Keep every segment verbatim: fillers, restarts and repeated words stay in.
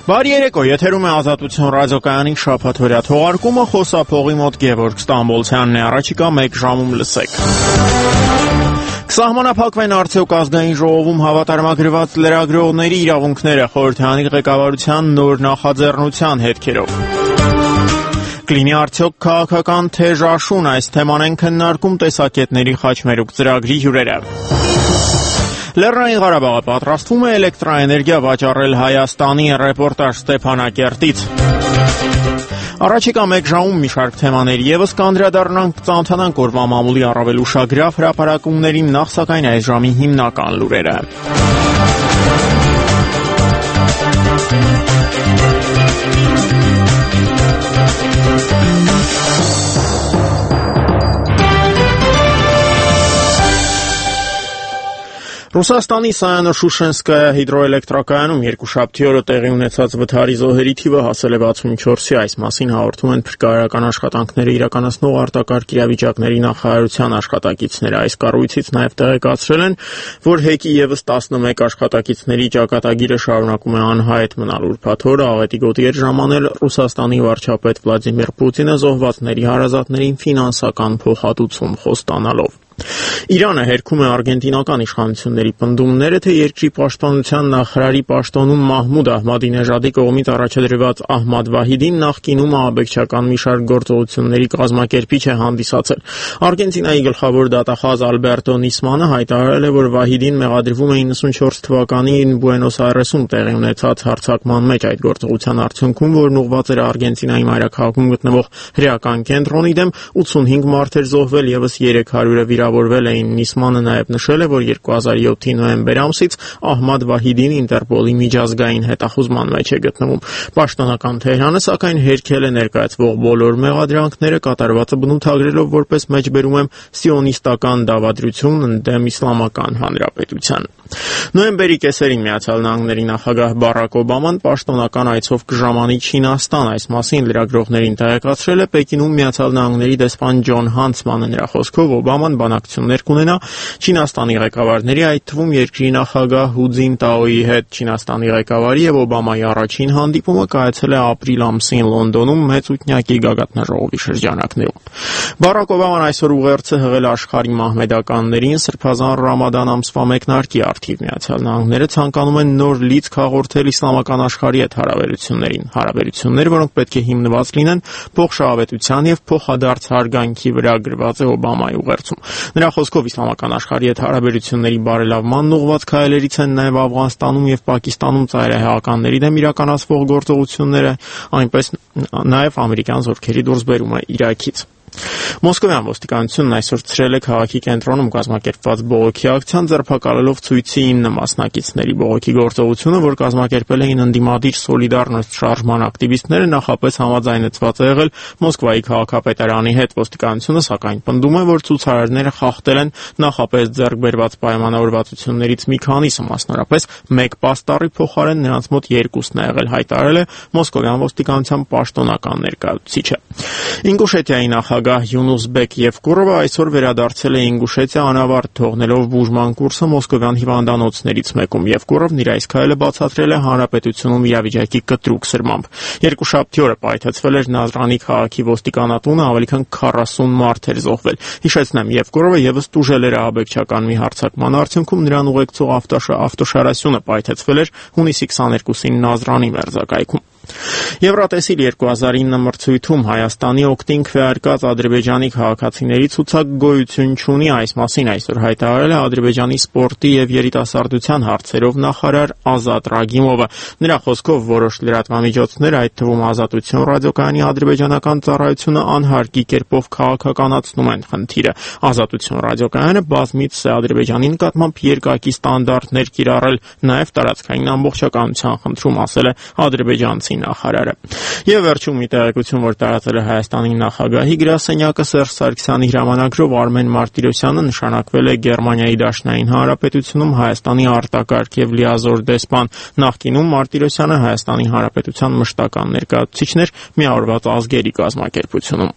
Բարի երեկո, եթերում է Ազատություն ռադիոկայանի շաբաթօրյա թողարկումը, խոսափողի մոտ Գևորգ Ստամբոլցյանն է, առաջիկա մեկ ժամում լսեք։ Կսահմանափակվեն արդյոք ազգային ժողովում հավատարմագրված լրագրողների իրավունքները խորհրդարանի ղեկավարության նոր նախաձեռնության հետքերով։ Կլինի արդյոք քաղաքական թեժաշուն, այս թեման են քննարկում տեսակետների խաչմերուկ ծրագրի հյուրերը։ Լեռնային Ղարաբաղը պատրաստվում է էլեկտրաէներգիա վաճառել Հայաստանի, ռեպորտաժ Ստեփանակերտից։ Առաջիկա մեկ ժամում մի շարք թեմաների ևս կանդրադառնանք, կծանոթանանք օրվա մամուլի առավել ուշագրավ հրապարակումներին, նախ սակայն այս ժամի հիմնական լուրերը։ Ռուսաստանի Սայանո-Շուշենսկայա հիդրոէլեկտրակայանում երկուշաբթի օրը տեղի ունեցած վթարի զոհերի թիվը հասել է վաթսունչորսի, այս մասին հաղորդում են փրկարարական աշխատանքները իրականացնող արտակարգ իրավիճակների նախարարության աշխատակիցները։ Այս կառույցից նաև տեղեկացրել են, որ ՀԵԿ-ի ևս տասնմեկ աշխատակիցների ճակատագիրը շարունակում է անհայտ մնալ։ Ուրբաթ օրը աղետի գոտի էր ժամանել Ռուսաստանի վարչապետ Վլադիմիր Պուտինը զոհվածների հարազատներին ֆինանսական փոխհատուցում խոստանալով։ Իրանը հերքում է արգենտինական իշխանությունների պնդումները, թե երկրի պաշտպանության նախարարի պաշտոնում Մահմուդ Ահմադինեժադի կողմից առաջադրված Ահմադ Վահիդին նախկինում ահաբեկչական մի շարք գործողությունների կազմակերպիչ է հանդիսացել։ Արգենտինայի գլխավոր դատախազ Ալբերտո Նիսմանը հայտարարել է, որ Վահիդին մեղադրվում է իննսունչորս թվականին Բուենոս Այրեսում տեղի ունեցած հարձակման մեջ։ Այդ գործողության արդյունքում, որն ուղղված էր Արգենտինայի մայրաքաղաքում գտնվող հրեական կենտրոնի դեմ, ութսունհինգ մարդ էր զոհվել, ևս երեք հարյուրը վիրավորվել էին։ Նիսմանը նաև նշել է, որ երկու հազար յոթի նոյեմբեր ամսից Ահմադ Վահիդին Ինտերպոլի միջազգային հետախուզման մեջ է գտնվում։ Պաշտոնական Թեհրանը սակայն հերքել է ներկայացվող բոլոր մեղադրանքները, կատարվածը բնութագրելով որպես մեջբերում եմ սիոնիստական դավադրություն ընդդեմ Իսլամական Հանրապետության։ Նոյեմբերի կեսերին Միացյալ Նահանգների նախագահ Բարակ Օբաման պաշտոնական այցով կժամանի Չինաստան, այս մասին լրագրողներին տեղեկացրել է Պեկինում Միացյալ Նահանգների դեսպան Ջոն Հանցմանը։ Նրա խոսքով Օբաման բանակցություններ կունենա Չինաստանի ղեկավարների, այդ թվում երկրի նախագահ Հու Ցինտաոյի հետ։ Չինաստանի ղեկավարի եւ Օբամայի առաջին հանդիպումը կայացել է ապրիլ ամսին Լոնդոնում մեծուտնակի գագաթնաժողովի շրջանակներում։ Բարակ Օբաման այսօր ուղերձը հղել աշխարհի մահմեդականներին սրբազան Ռամադան ամսվա մեկնարկի արդիվ։ Միացյալ Նահանգները ցանկանում են նոր լիցք հաղորդել իսլամական աշխարհի հետ հարաբերություններին, հարաբերություններ, որոնք պետք է հիմնված լինեն փոխշահավետության եւ փոխադարձ հարգանքի վրա, գրված է Օբամայի ուղերձում։ Նրա խոսքով իսլամական աշխարհի հետ հարաբերությունների բարելավման ուղղված քայլերից են նաև Աֆղանստանում եւ Պակիստանում ծայրահեղականների դեմ իրականացվող գործողությունները, այնպես նաև ամերիկյան զորքերի դուրսբերումը Իրաքից։ Մոսկովյան ոստիկանությունն այսօր ցրել է քաղաքի կենտրոնում կազմակերպված բողոքի ակցիան, ձերբակալելով ցույցի ինը մասնակիցների։ Բողոքի գործողությունը, որ կազմակերպել էին ընդդիմադիր Սոլիդարնոստ շարժման ակտիվիստները, նախապես համաձայնեցված է եղել Մոսկվայի քաղաքապետարանի հետ։ Ոստիկանությունը սակայն պնդում է, որ ցուցարարները խախտել են նախապես ձեռք բերված պայմանավորվածություններից մի քանիսը, մասնավորապես մեկ պաստառի փոխարեն նրանց մոտ երկուսն է եղել, հայտարարել է մոսկովյան ոստիկանության պաշտոնական ներկայացուցիչը։ Ինգուշետիայի նախագահ Յունուսբեկ Եվկուրովը այսօր վերադարձել է Ինգուշետիա անավարտ թողնելով բուժման կուրսը մոսկովյան հիվանդանոցներից մեկում։ Եվկուրովն իր այս քայլը բացատրել է հանրապետությունում իրավիճակի կտրուկ սրմամբ։ Երկուշաբթի օրը պայթեցվել էր Նազրանի քաղաքի ոստիկանատունը, ավելի քան քառասուն մարդ էր զոհվել։ Հիշեցնեմ, Եվկուրովը ևս տուժել էր ահաբեկչական մի հարձակման արդյունքում, նրան ուղեկցող ավտոշարասյունը պայթեցվել էր հունիսի քսաներկուսին Նազրանի մերձակայքում։ Եվրատեսիլ երկու հազար ինը մրցույթում Հայաստանի օգտին քվեարկած ադրբեջանի քաղաքացիների ցուցակ գոյություն չունի, այս մասին այսօր հայտարարել է Ադրբեջանի սպորտի եւ երիտասարդության հարցերով նախարար Ազատ Ռագիմովը։ Նրա խոսքով որոշ լրատվամիջոցներ, այդ թվում Ազատություն ռադիոկայանի ադրբեջանական ծառայությունը անհարկի կերպով քաղաքականացնում են խնդիրը։ Ազատություն ռադիոկայանը բազմիցս է Ադրբեջանի նկատմամբ երկակի ստանդարտներ կիրառել, նաեւ տարածքային ամբողջականության խնդրում, ասել է ադրբեջանցի նախարարը։ Եվ վերջում մի տեղեկություն, որ տարածել է Հայաստանի նախագահի գրասենյակը, Սերժ Սարգսյանի հրամանագրով Արմեն Մարտիրոսյանը նշանակվել է Գերմանիայի Դաշնային Հանրապետությունում Հայաստանի արտակարգ եւ լիազոր դեսպան։ Նախկինում Մարտիրոսյանը Հայաստանի Հանրապետության մշտական ներկայացուցիչն էր Միավորված ազգերի կազմակերպությունում։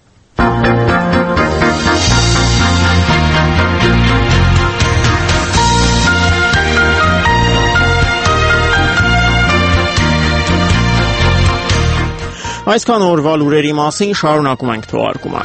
Այսքան օրվա լուրերի մասին, շարունակում ենք թողարկումը։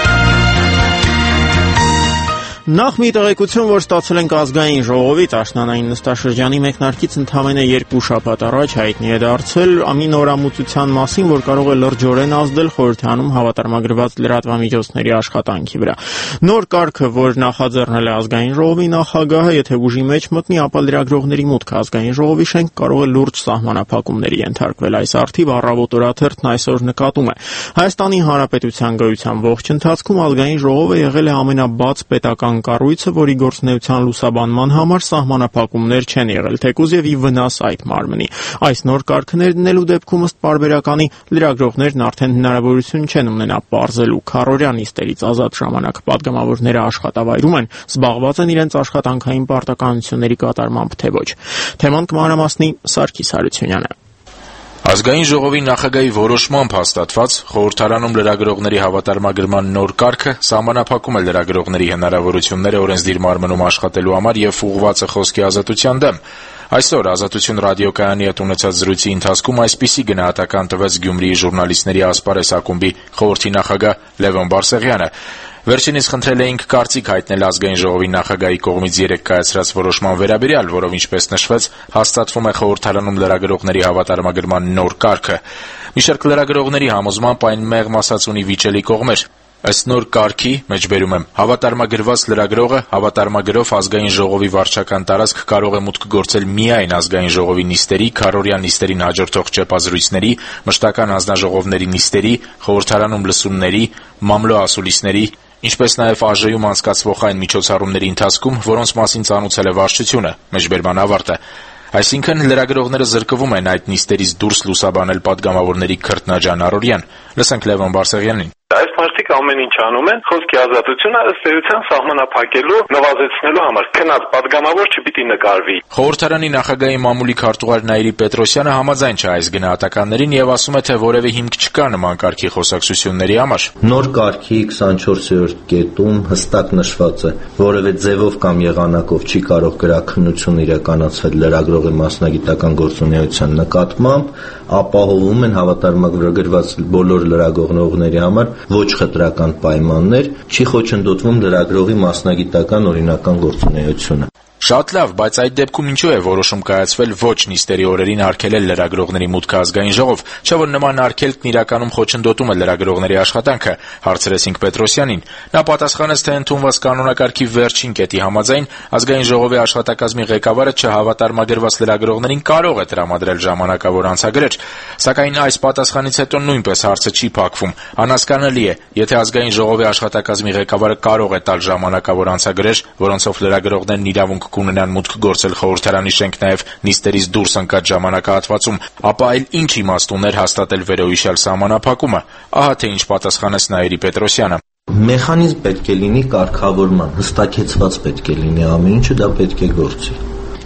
Նախ մի տեղեկություն, որ ստացել ենք ազգային ժողովից, աշնանային նստաշրջանի մեկնարկից ընդամենը երկու շաբաթ առաջ հայտնի է դարձել մի նորամուծության մասին, որ կարող է լրջորեն ազդել խորհրդանում հավատարմագրված լրատվամիջոցների աշխատանքի վրա։ Նոր կարգը, որ նախաձեռնել է ազգային ժողովի նախագահը, եթե ուժի մեջ մտնի, ապա լրագրողների մուտքը ազգային ժողովի շենք կարող է լուրջ սահմանափակումների ենթարկվել։ Այս առթիվ Առավոտ օրաթերթն այսօր նկատում է. Հայաստանի Հանրապետության գոյության ողջ ընթացքում ազգային ժողովը եղել է ամենաբաց պետական կառույցը, որի գործունեության լուսաբանման համար սահմանափակումներ չեն եղել, թեկուզ եւ ի վնաս այդ մարմնի։ Այս նոր կարգներ դնելու դեպքում ըստ պարբերականի լրագրողներն արդեն հնարավորություն չեն ունենա պարզելու քառօրյա նիստերից ազատ ժամանակ։ Պատգամավորները աշխատավայրում են, զբաղված են իրենց աշխատանքային պարտականությունների կատարմամբ, թե ոչ։ Թեման կմանրամասնի Սարգիս Հարությունյանը։ Ազգային ժողովի նախագահի որոշմամբ հաստատված խորհրդարանում լրագրողների հավատարմագրման նոր կարգը սահմանափակում է լրագրողների հնարավորությունները օրենսդիր մարմնում աշխատելու համար եւ ուղղված է խոսքի ազատության դեմ։ Այսօր Ազատություն ռադիոկայանի հետ ունեցած զրույցի ընթացքում այսպիսի գնահատական տվեց Գյումրիի ժուրնալիստների ասպարեզ ակումբի խորհրդի նախագահ Լևոն Բարսեղյանը։ Վերջինիս խնդրել էինք կարծիք հայտնել ազգային ժողովի նախագահի կողմից երեկ կայացրած որոշման վերաբերյալ, որով ինչպես նշվեց, հաստատվում է խորհրդարանում լրագրողների հավատարմագրման նոր կարգը։ Մի շարք լրագրողների համոզմամբ այն մեղմ ասած ունի վիճելի կողմեր։ Ըստ նոր կարգի, մեջբերում եմ, հավատարմագրված լրագրողը հավատարմագրով ազգային ժողովի վարչական տարածք կարող է մուտք գործել միայն ազգային ժողովի նիստերի, քառօրյա նիստերին հաջորդող ճեպազրույցների, մշտական հանձնաժողովների նիստերի, խորհրդարանում լսումների, մամլո ասուլիսների, ինչպես նաև ԱԺ-ում անցկացվող այն միջոցառումների ընթացքում, որոնց մասին ծանուցել է վարչությունը, մեջբերման ավարտը։ Այսինքն լրագրողները զրկվում են այդ նիստերից դուրս լուսաբանել պատգամավորների քրտնաջան առօրյան։ Լսենք Լևոն Բարսեղյանին։ Այս մարդիկ ամեն ինչ անում են խոսքի ազատությունը ըստ էության սահմանափակելու, նվազեցնելու համար։ Քնած պատգամավոր չպիտի նկարվի։ Խորհրդարանի նախագահի մամուլի քարտուղար Նաիրի Պետրոսյանը համաձայն չէ այս գնահատականներին եւ ասում է, թե որևէ հիմք չկա նման կարգի խոսակցությունների համար։ Նոր կարգի քսանչորսերորդ կետում հստակ նշված է, որևէ ձևով կամ եղանակով չի կարող գրաքննություն իրականացվել լրագրողի մասնագիտական գործունեության նկատմամբ, ապահովում են հավատարմագրված բոլոր լրագրողների համար ոչ խտրական պայմաններ, չի խոչընդոտվում լրագրողի մասնագիտական օրինական գործունեությունը։ Շատ լավ, բայց այդ դեպքում ինչու է որոշում կայացվել ոչ նիստերի օրերին արգելել լրագրողների մուտքը ազգային ժողով, չէ՞ որ նման արգելքն իրականում խոչընդոտում է լրագրողների աշխատանքը, հարցրեցինք Պետրոսյանին։ Նա պատասխանեց, թե ընդունված կանոնակարգի վերջին կետի համաձայն ազգային ժողովի աշխատակազմի ղեկավարը չհավատարմագրված լրագրողներին կարող է տրամադրել ժամանակավոր անցագրեր, սակայն այս պատասխանից հետո նույնպես հարցը չի փակվում։ Անհասկանալի է, եթե ազգային ժողովի աշխատակազմի ղեկավարը կարող է տալ ժամանակավոր անցագրեր, որոնցով լրագրողներն իրավունք կունենան մուտք գործել խորհրդարանի շենք նաև նիստերից դուրս ընկած ժամանակահատվածում, ապա այլ ինչ իմաստ ուներ հաստատել վերոհիշյալ սահմանափակումը։ Ահա թե ինչ պատասխանեց Նաիրի Պետրոսյանը։ Մեխանիզմ պետք է լինի կարգավորման, հստակեցված պետք է լինի ամեն ինչը, դա պետք է գործի։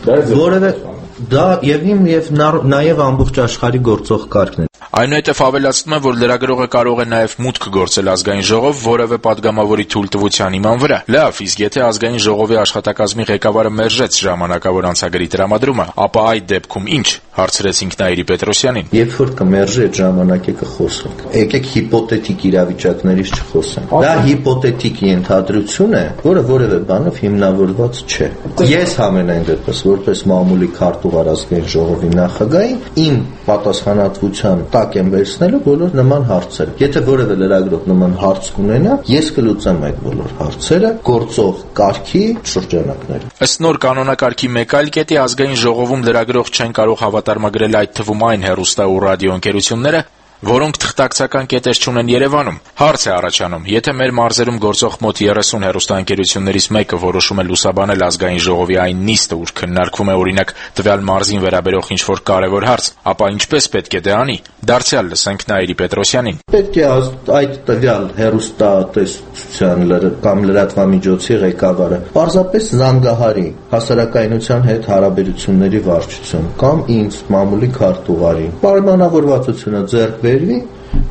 Որևէ դա եւ իմ եւ նաեւ ամբողջ աշխարհի գործող կարգն է։ Այնուհետև ավելացնում է, որ լրագրողը կարող է նաև մուտք գործել ազգային ժողով որևէ պատգամավորի թույլտվության հիման վրա։ Լավ, իսկ եթե ազգային ժողովի աշխատակազմի ղեկավարը մերժեց ժամանակավոր անցագրի տրամադրումը, ապա այդ դեպքում ինչ, հարցրեցինք Նաիրի Պետրոսյանին։ Երբ որ կմերժի այդ ժամանակը կխոսենք։ Եկեք հիպոթետիկ իրավիճակներից չխոսենք։ Դա հիպոթետիկ ենթադրություն է, որը որևէ բանով հիմնավորված չէ։ Ես համենայն դեպս որպես մամուլի քարտուղար ազգային ժողովի նախագահի իմ պատասխանատվության տակ եմ վերցնելու բոլոր նման հարցերը։ Եթե որևէ լրագրող նման հարց կունենա, ես կլուծեմ այդ բոլոր հարցերը գործող կարգի շրջանակներում։ Ըստ նոր կանոնակարգի մեկ այլ կետի ազգային ժողովում լրագրող չեն կարող հավատարմագրել այդ թվում այն հեռուստա ու ռադիոընկերությունները, որոնք թղթակցական կետեր չունեն Երևանում։ Հարց է առաջանում, եթե մեր մարզերում գործող մոտ երեսուն հեռուստաընկերություններից մեկը որոշում է լուսաբանել ազգային ժողովի այն նիստը, ուր քննարկվում է օրինակ տվյալ մարզին վերաբերող ինչ-որ կարևոր հարց, ապա ինչպես պետք է դա անի։ Դարձյալ լսենք Նաիրի Պետրոսյանին։ Պետք է այդ տվյալ հեռուստատեսության կամ լրատվամիջոցի ղեկավարը պարզապես զանգահարի հասարակայնության հետ հարաբերությունների վարչություն կամ ինձ մամուլի քարտուղարին։ Պայմանավորվածությունը ձեռք բերվի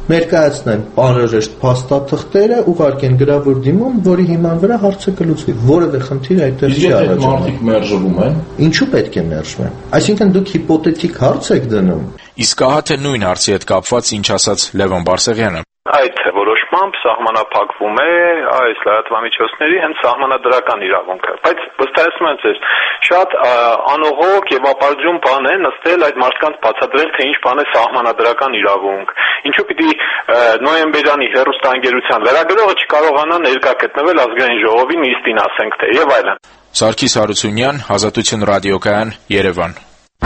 ներկայացնեն անհրաժեշտ փաստաթղթերը, ուղարկեն գրավոր դիմում, որի հիման վրա հարցը կլուծվի։ Որևէ խնդիր այդտեղ չի առաջանում։ Մարդիկ մերժվում են։ Ինչու պետք է մերժվեն։ Այսինքն դուք հիպոթետիկ հարց եք դնում։ Իսկ ահա թե նույն հարցի հետ կապված ինչ ասաց Լևոն Բարսեղյանը։ Այդ որոշմամբ սահմանափակվում է այս լրատվամիջոցների հենց սահմանադրական իրավունքը, բայց վստահեցնում եմ ձեզ, շատ անողոք եւ ապարդյուն բան է նստել այդ մարդկանց բացատրել, թե ինչ բան է սահմանադրական իրավունք, ինչու պիտի նոյեմբերյանի հեռուստաընկերության լրագրողը չկարողանա ներկա գտնվել ազգային ժողովի նիստին, ասենք թե, եւ այլն։ Սարգիս Հարությունյան, Ազատություն ռադիոկայան, Երևան։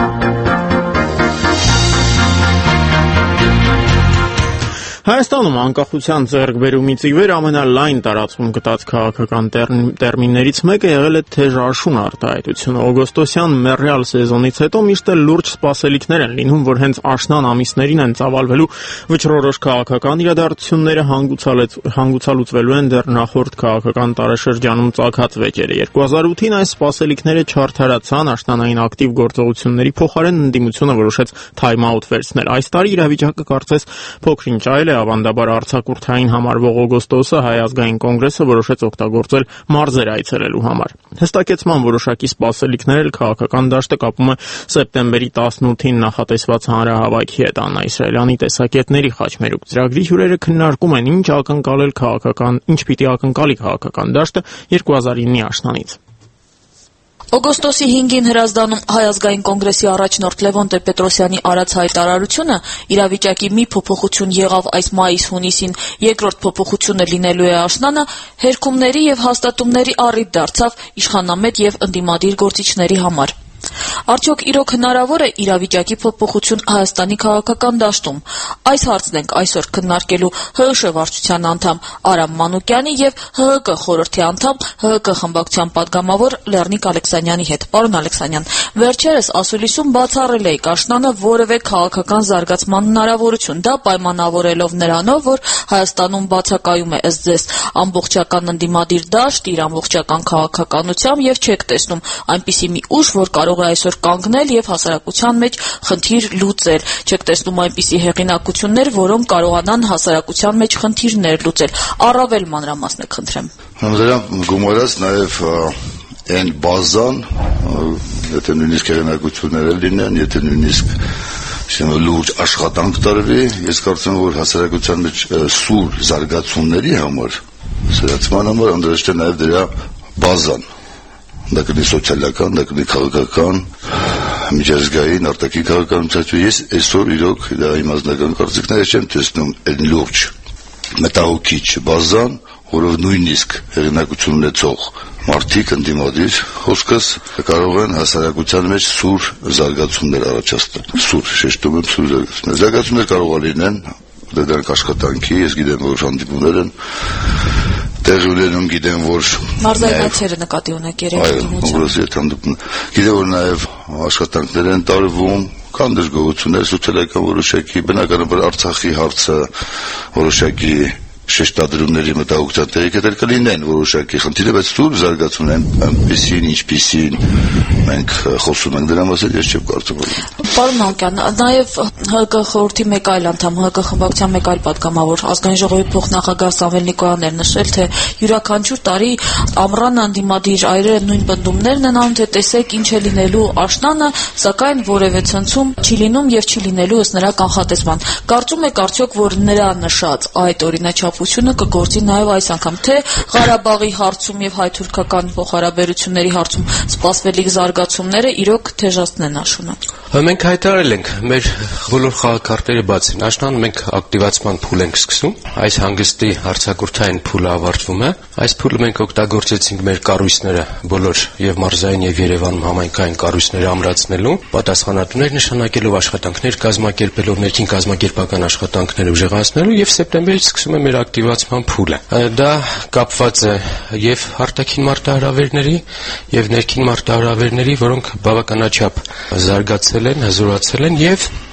Հայաստանում անկախության ձեռքբերումից ի վեր ամենալայն տարածում գտած քաղաքական տերմիններից մեկը եղել է թեժաշուն արտահայտությունը։ Օգոստոսյան մեռյալ սեզոնից հետո միշտ էլ լուրջ սպասելիքներ են լինում, որ հենց աշնան ամիսներին են ծավալվելու վճռորոշ քաղաքական իրադարձությունները, հանգուցալուծվելու են դեռ նախորդ քաղաքական տարեշրջանում ծագած վեճերը։ երկու հազար ութին այս սպասելիքները չարդարացան, աշնանային ակտիվ գործողությունների փոխարեն ընդդիմությունը որոշեց թայմ-աութ վերցնել։ Այս տարի իրավիճակը կարծես փոքր-ինչ այլ է, ավանդաբար արձակուրդային համարվող օգոստոսը Հայ ազգային կոնգրեսը որոշեց օգտագործել մարզեր այցելելու համար։ Հստակեցման որոշակի սպասելիքներ էլ քաղաքական դաշտը կապում է սեպտեմբերի տասնութին նախատեսված հանրահավաքի հետ։ Աննա Իսրայելյանի տեսակետների խաչմերուկ ծրագրի հյուրերը քննարկում են ինչ ակնկալել քաղաքական, ինչ պիտի ակնկալի քաղաքական դաշտը երկու հազար իննի աշնանից։ Օգոստոսի հինգին Հրազդանում Հայ ազգային կոնգրեսի առաջնորդ Լևոն Տեր-Պետրոսյանի արած հայտարարությունը իրավիճակի մի փոփոխություն եղավ այս մայիս-հունիսին, երկրորդ փոփոխությունը լինելու է աշնանը, հերքումների եւ հաստատումների առիթ դարձավ իշխանամետ եւ ընդդիմադիր գործիչների համար։ Արդյոք իրոք հնարավոր է իրավիճակի փոփոխություն Հայաստանի քաղաքական դաշտում։ Այս հարցն ենք այսօր քննարկելու ՀՀՇ վարչության անդամ Արամ Մանուկյանի եւ ՀՀԿ խորհրդի անդամ ՀՀԿ խմբակցության падգամավոր Լեռնիկ Ալեքսանյանի հետ։ Պարոն Ալեքսանյան, վերջերս ասուլիսում բացառել եք աշնանը որևէ քաղաքական զարգացման հնարավորություն, դա պայմանավորելով նրանով, որ Հայաստանում բացակայում է ըստ ձեզ ամբողջական ընդդիմադիր դաշտ իր ամբողջական քաղաքականությամբ եւ չեք տեսնում այնպիսի մի ուժ, որ կարող է այսօր կանգնել եւ հասարակության մեջ խնդիր լուծել։ Չեք տեսնում այնպիսի հեղինակություններ, որոնք կարողանան հասարակության մեջ խնդիրներ լուծել։ Առավել մանրամասն եք խնդրեմ։ Համարյա գումարած նաեւ այն բազան, եթե նույնիսկ հեղինակություններ լինեն, եթե նույնիսկ լուրջ աշխատանք տարվի, ես կարծում եմ, որ հասարակության մեջ սուր զարգացումների համար, սրացման համար անհրաժեշտ է նաեւ դրա բազան։ Դա կլինի սոցիալական, դա կլինի քաղաքական, միջազգային, արտաքին քաղաքականություն։ Ես այսօր իրոք դա իմ անձնական կարծիքն է, չեմ տեսնում այն լուրջ մտահոգիչ բազան, որով նույնիսկ հեղինակություն ունեցող մարդիկ ընդդիմադիր խոսքս կարող են հասարակության մեջ սուր զարգացումներ առաջացնել։ Սուր, շեշտում եմ, սուր զարգացումներ։ Զարգացումներ կարող է լինեն, դա դրանք աշխատանքի, ես գիտեմ, որ հանդիպումներ են տեղի ունենում, գիտեմ, որ մարզային այցերը նկատի ունեք երեքին։ Գիտեմ, որ նաև աշխատանքներ են տարվում, կան դժգոհություններ, սոցիալական որոշակի, բնականաբար Արցախի հարցը որոշակի շեշտադրումների մտահոգության տեղիքներ կլինեն որոշակի խնդիրներ, բայց սուր զարգացում են այնպիսին, ինչպիսին մենք խոսում ենք դրա մասին, ես չեմ կարծում։ Պարոն Մանուկյան, նաև ՀԿ խորհրդի մեկ այլ անդամ, ՀԿ խմբակցության մեկ այլ падգամավոր, ազգային ժողովի փոխնախագահ Սամվել Նիկոյանն էր նշել, թե յուրաքանչյուր տարի ամռան անդիմադիր այրերը նույն բնդումներն են անում, թե տեսեք ինչ է լինելու աշնանը, սակայն որևէ ցնցում չի լինում եւ չի լինելու ըստ նրա կանխատեսման։ Կարծում եք արդյոք, որ նրա նշած այդ օրինաչափությունը կգործի նաև այս անգամ, թե Ղարաբաղի հարցում եւ հայ-թուրքական փոխհարաբերությունների հարցում սպասվելիք զարգացումները իրոք թեժացնեն աշունը։ Մենք հայտարարել ենք, մեր բոլոր խաղակարտերը բաց են։ Աշնան մենք ակտիվացման փուլ ենք սկսում։ Այս հանգստի հարցակուրթային փուլը ավարտվում է։ Այս փուլը մենք օգտագործեցինք մեր կառույցները, բոլոր եւ մարզային եւ Երևանում համայնքային կառույցները ամրացնելու, պատասխանատուներ նշանակելով, աշխատանքներ կազմակերպելով, ներքին կազմակերպական աշխատանքներ ուժեղացնելու եւ սեպտեմբերից սկսում է մեր ակտիվացման փուլը։ Դա կապված է եւ արտաքին մարտահրավերների եւ ներքին մարտահրավերների, որոնք բավականաչափ զարգացել են, հզորացել են եւ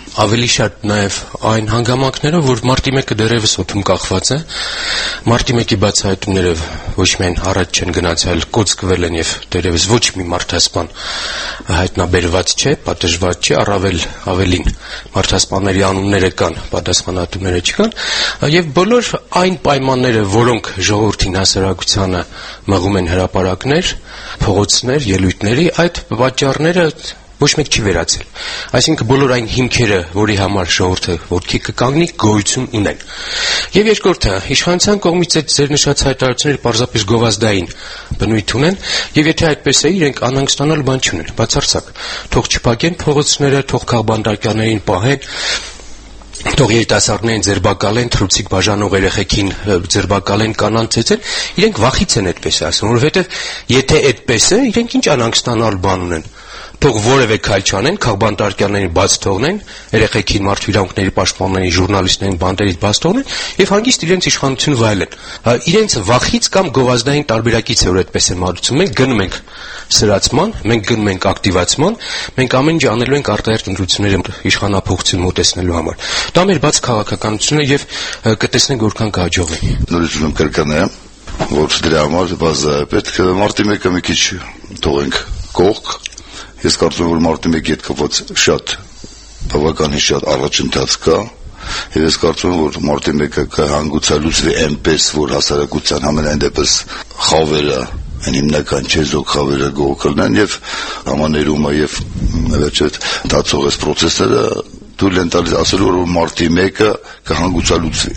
ավելի շատ նաև այն հանգամանքները, որ մարտի մեկը դեռևս օդում կախված է, մարտի մեկի բացահայտումները ոչ միայն առաջ չեն գնացել, կոծկվել են եւ դեռևս ոչ մի մարդասպան հայտնաբերված չէ, պատժված չէ, առավել ավելին մարդասպանների անունները կան, պատասխանատուները չկան, եւ բոլոր այն պայմանները, որոնք ժողովրդին հասարակությանը մղում են հրապարակներ, փողոցներ, ելույթների, այդ պատճառները ոչ մեկ չի վերացել։ Այսինքն բոլոր այն հիմքերը, որի համար ժողովուրդը ոտքի կկանգնի, գոյություն ունեն։ Եվ երկրորդը, իշխանության կողմից այդ ձեր նշած հայտարարությունները պարզապես գովազդային բնույթ ունեն, եւ եթե այդպես է, իրենք անհանգստանալ բան չունեն, բացարձակ։ Թող չփակեն փողոցները, թող քաղբանտարկյալներին պահեն, թող երիտասարդներին ձերբակալեն, թռուցիկ բաժանող երեխեքին ձերբակալեն, կանանց ծեծեն, իրենք վախից են այդպես ասում, որովհետեւ եթե այդպես է, իրենք ինչ անհանգստանալ բան ունեն։ Թող որևէ քայլ չանեն, քաղբանտարկյալներին բաց թողնեն, երեխեքին, մարդու իրավունքների պաշտպաններին, ժուրնալիստներին բանտերից բաց թողնեն եւ հանգիստ իրենց իշխանություն վայելեն։ Իրենց վախից կամ գովազդային տարբերակից է, որ այդպես են մատուցում։ Մենք գնում ենք սրացման, մենք գնում ենք ակտիվացման, մենք ամեն ինչ անելու ենք արտահերթ ընտրությունները իշխանափոխություն մոտեցնելու համար։ Դա մեր բաց քաղաքականությունն է եւ կտեսնենք որքան կհաջողվի։ Նորից ում կրկանայ, որ դրա համար բազա պետք է մարտի մեկը մի քիչ թողենք կողք։ Ես կարծում եմ, որ մարտի մեկի հետ կապված շատ բավականին շատ առաջընթաց կա, եւ ես կարծում եմ, որ մարտի մեկը կհանգուցալուծվի այնպես, որ հասարակության համենայն դեպս խավերը, այն հիմնական չեզոք խավերը գողքրնեն եւ համաներումը եւ վերջերս դացող այս process-ները դուր են տալիս ասելու, որ մարտի մեկը կհանգուցալուծվի։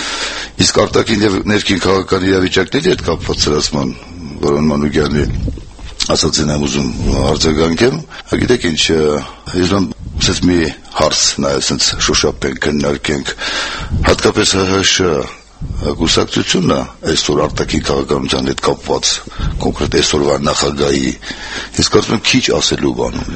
Իսկ արտաքին եւ ներքին քաղաքական իրավիճակների հետ կապված սրացման Վարոն Մանուկյանի ասած եմ ուզում արձագանքեմ, գիտեք ինչ, ես ում ասես մի հարց նայ ասենց շոշափենք, քննարկենք, հատկապես ՀՀՇ կուսակցությունը այսօր արտաքին քաղաքականության հետ կապված, կոնկրետ այսօրվա նախագահի, ես կարծում եմ քիչ ասելու բան ունի,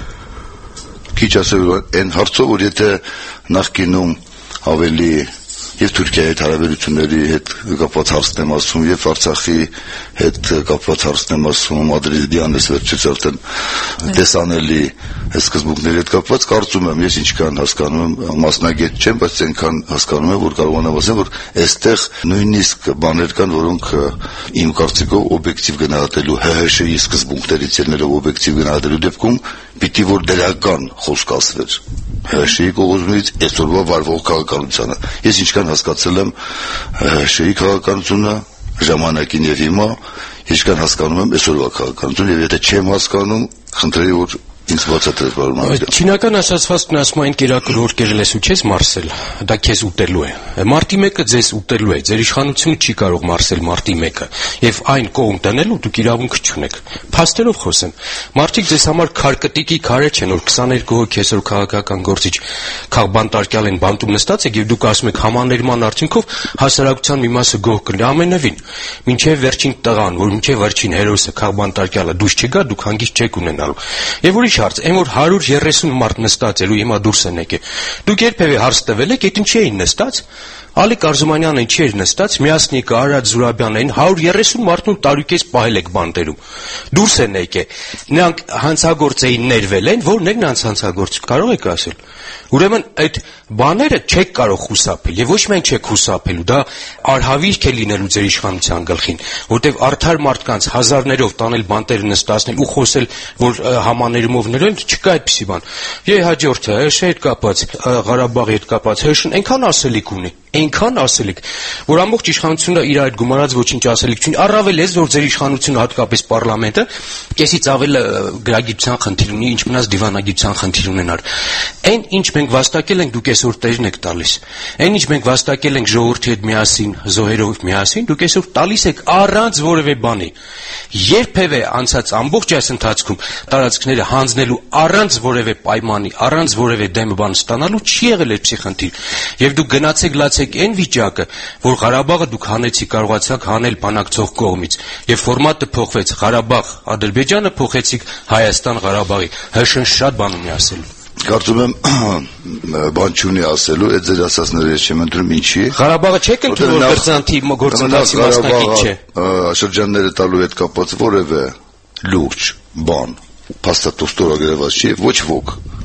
քիչ ասելու այն հարցով, որ եթե նախկինում ավելի եւ Թուրքիայի հետ հարաբերությունների հետ կապված հարցն եմ ասում, եւ Արցախի հետ կապված հարցն եմ ասում, Մադրիդյան էս վերջից արդեն տեսանելի սկզբունքների հետ կապված, կարծում եմ, ես ինչքան հասկանում եմ, մասնագետ չեմ, բայց այնքան հասկանում եմ, որ կարողանամ ասել, որ այստեղ նույնիսկ բաներ կան, որոնք իմ կարծիքով օբյեկտիվ գնահատելու ՀՀՇ-ի սկզբունքներից ելնելով օբյեկտիվ գնահատելու դեպքում պիտի որ դրական խոսք ասվեր ՀՀՇ-ի կողմից այսօրվա վարվող քաղաքականությանը։ Ես ինչքան հասկացել եմ ՀՀՇ-ի քաղաքականությունը ժամանակին եւ հիմա, ինչքան հասկանում եմ այսօրվա քաղաքականությունը, եւ եթե չեմ հասկանում, խնդրեի որ ինձ բացատրեք պարոն Մանուկյան։ Չինական ասացվածքն ասում այն կերակուր որ կերել ես ու չես մարսել, դա քեզ ուտելու է։ Մարտի մեկը ձեզ ուտելու է, ձեր իշխանությունը չի կարող մարսել մարտի մեկը, եւ այն կողմ տնելու դուք իրավունք չունեք։ Փաստերով խոսեմ, մարդիկ ձեզ համար քարկտիկի քարեր չեն, որ քսաներկու հոգի այսօր քաղաքական գործիչ քաղբանտարկյալ են բանտում նստած եք եւ դուք ասում եք համաներման արդյունքով հասարակության մի մասը գող կլինի, ամենևին, մինչեւ վերջին տղան, որ մինչեւ վերջին հերոսը քաղբանտարկյալը դուրս չգա, դուք հանգիստ չեք ունենալու։ Եվ ուրիշ հարց, այն որ հարյուր երեսուն մարդ նստած էր ու հիմա դուրս են եկել։ Դուք երբևէ հարց տվել եք, այդ ինչի էին նստած։ Ալիկ Արզումանյանն չի էր նստած, Միասնիկը, Արադ Զուրաբյանն հարյուր երեսուն մարդուն տարուկես պահել եք բանտերում։ Դուրս են եկել։ Նրանք հանցագործ էին ներվել են, որն են հանցագործ, կարող եք ասել։ Ուրեմն այդ բաները չեք կարող խուսափել եւ ոչ միայն չեք խուսափելու, դա արհավիրք է լինելու ձեր իշխանության գլխին, որտեւ արդար մարդկանց հազարներով տանել բանտերը նստացնել ու խոսել, որ համաներումով ներել, չկա այդպիսի բան։ Եվ հաջորդը ՀՀՇ-ի հետ կապած, Ղարաբաղի հետ կապած ՀՀՇ-ն այնքան ասելիք ունի, այնքան ասելիք, որ ամբողջ իշխանությունը իր այդ գումարած ոչինչ ասելիք չունի, առավել էս որ ձեր իշխանությունը հատկապես պարլամենտը կեսից ավել գրագիտության խնդիր ունի, ինչ մնաց դիվանագիտության խնդիր ունենար։ Այն ինչ մենք վաստակել ենք, դուք այսօր տեղն եք տալիս։ Այն ինչ մենք վաստակել ենք ժողովրդի հետ միասին, զոհերով միասին, դուք այսօր տալիս եք առանց որևէ բանի։ Երբևէ անցած ամբողջ այս ընթացքում տարածքները հանձնելու առանց որևէ պայմանի, առանց որևէ դեմ բան ստանալու չի եղել այդպիսի խնդիր։ Եվ դուք գնացեք լացեք այն վիճակը, որ Ղարաբաղը դուք հանեցիք, կարողացաք հանել բանակցող կողմից, եւ ֆորմատը փոխվեց, Ղարաբաղ, Ադրբեջանը փոխեցիք Հայաստան, Ղարաբաղի։ ՀՀՇ-ն շատ բան ունի ասելու։ Կարծում եմ բան չունի ասելու, այդ ձեր ասածները ես չեմ ընտրում ինչի։ Ղարաբաղը չեք ընդունում որ Բերձանթի գործընթացի մասնակից չէ։ Շրջանները տալու հետ կապված որևէ լուրջ բան փաստաթուղթ ստորագրված չի, ոչ ոք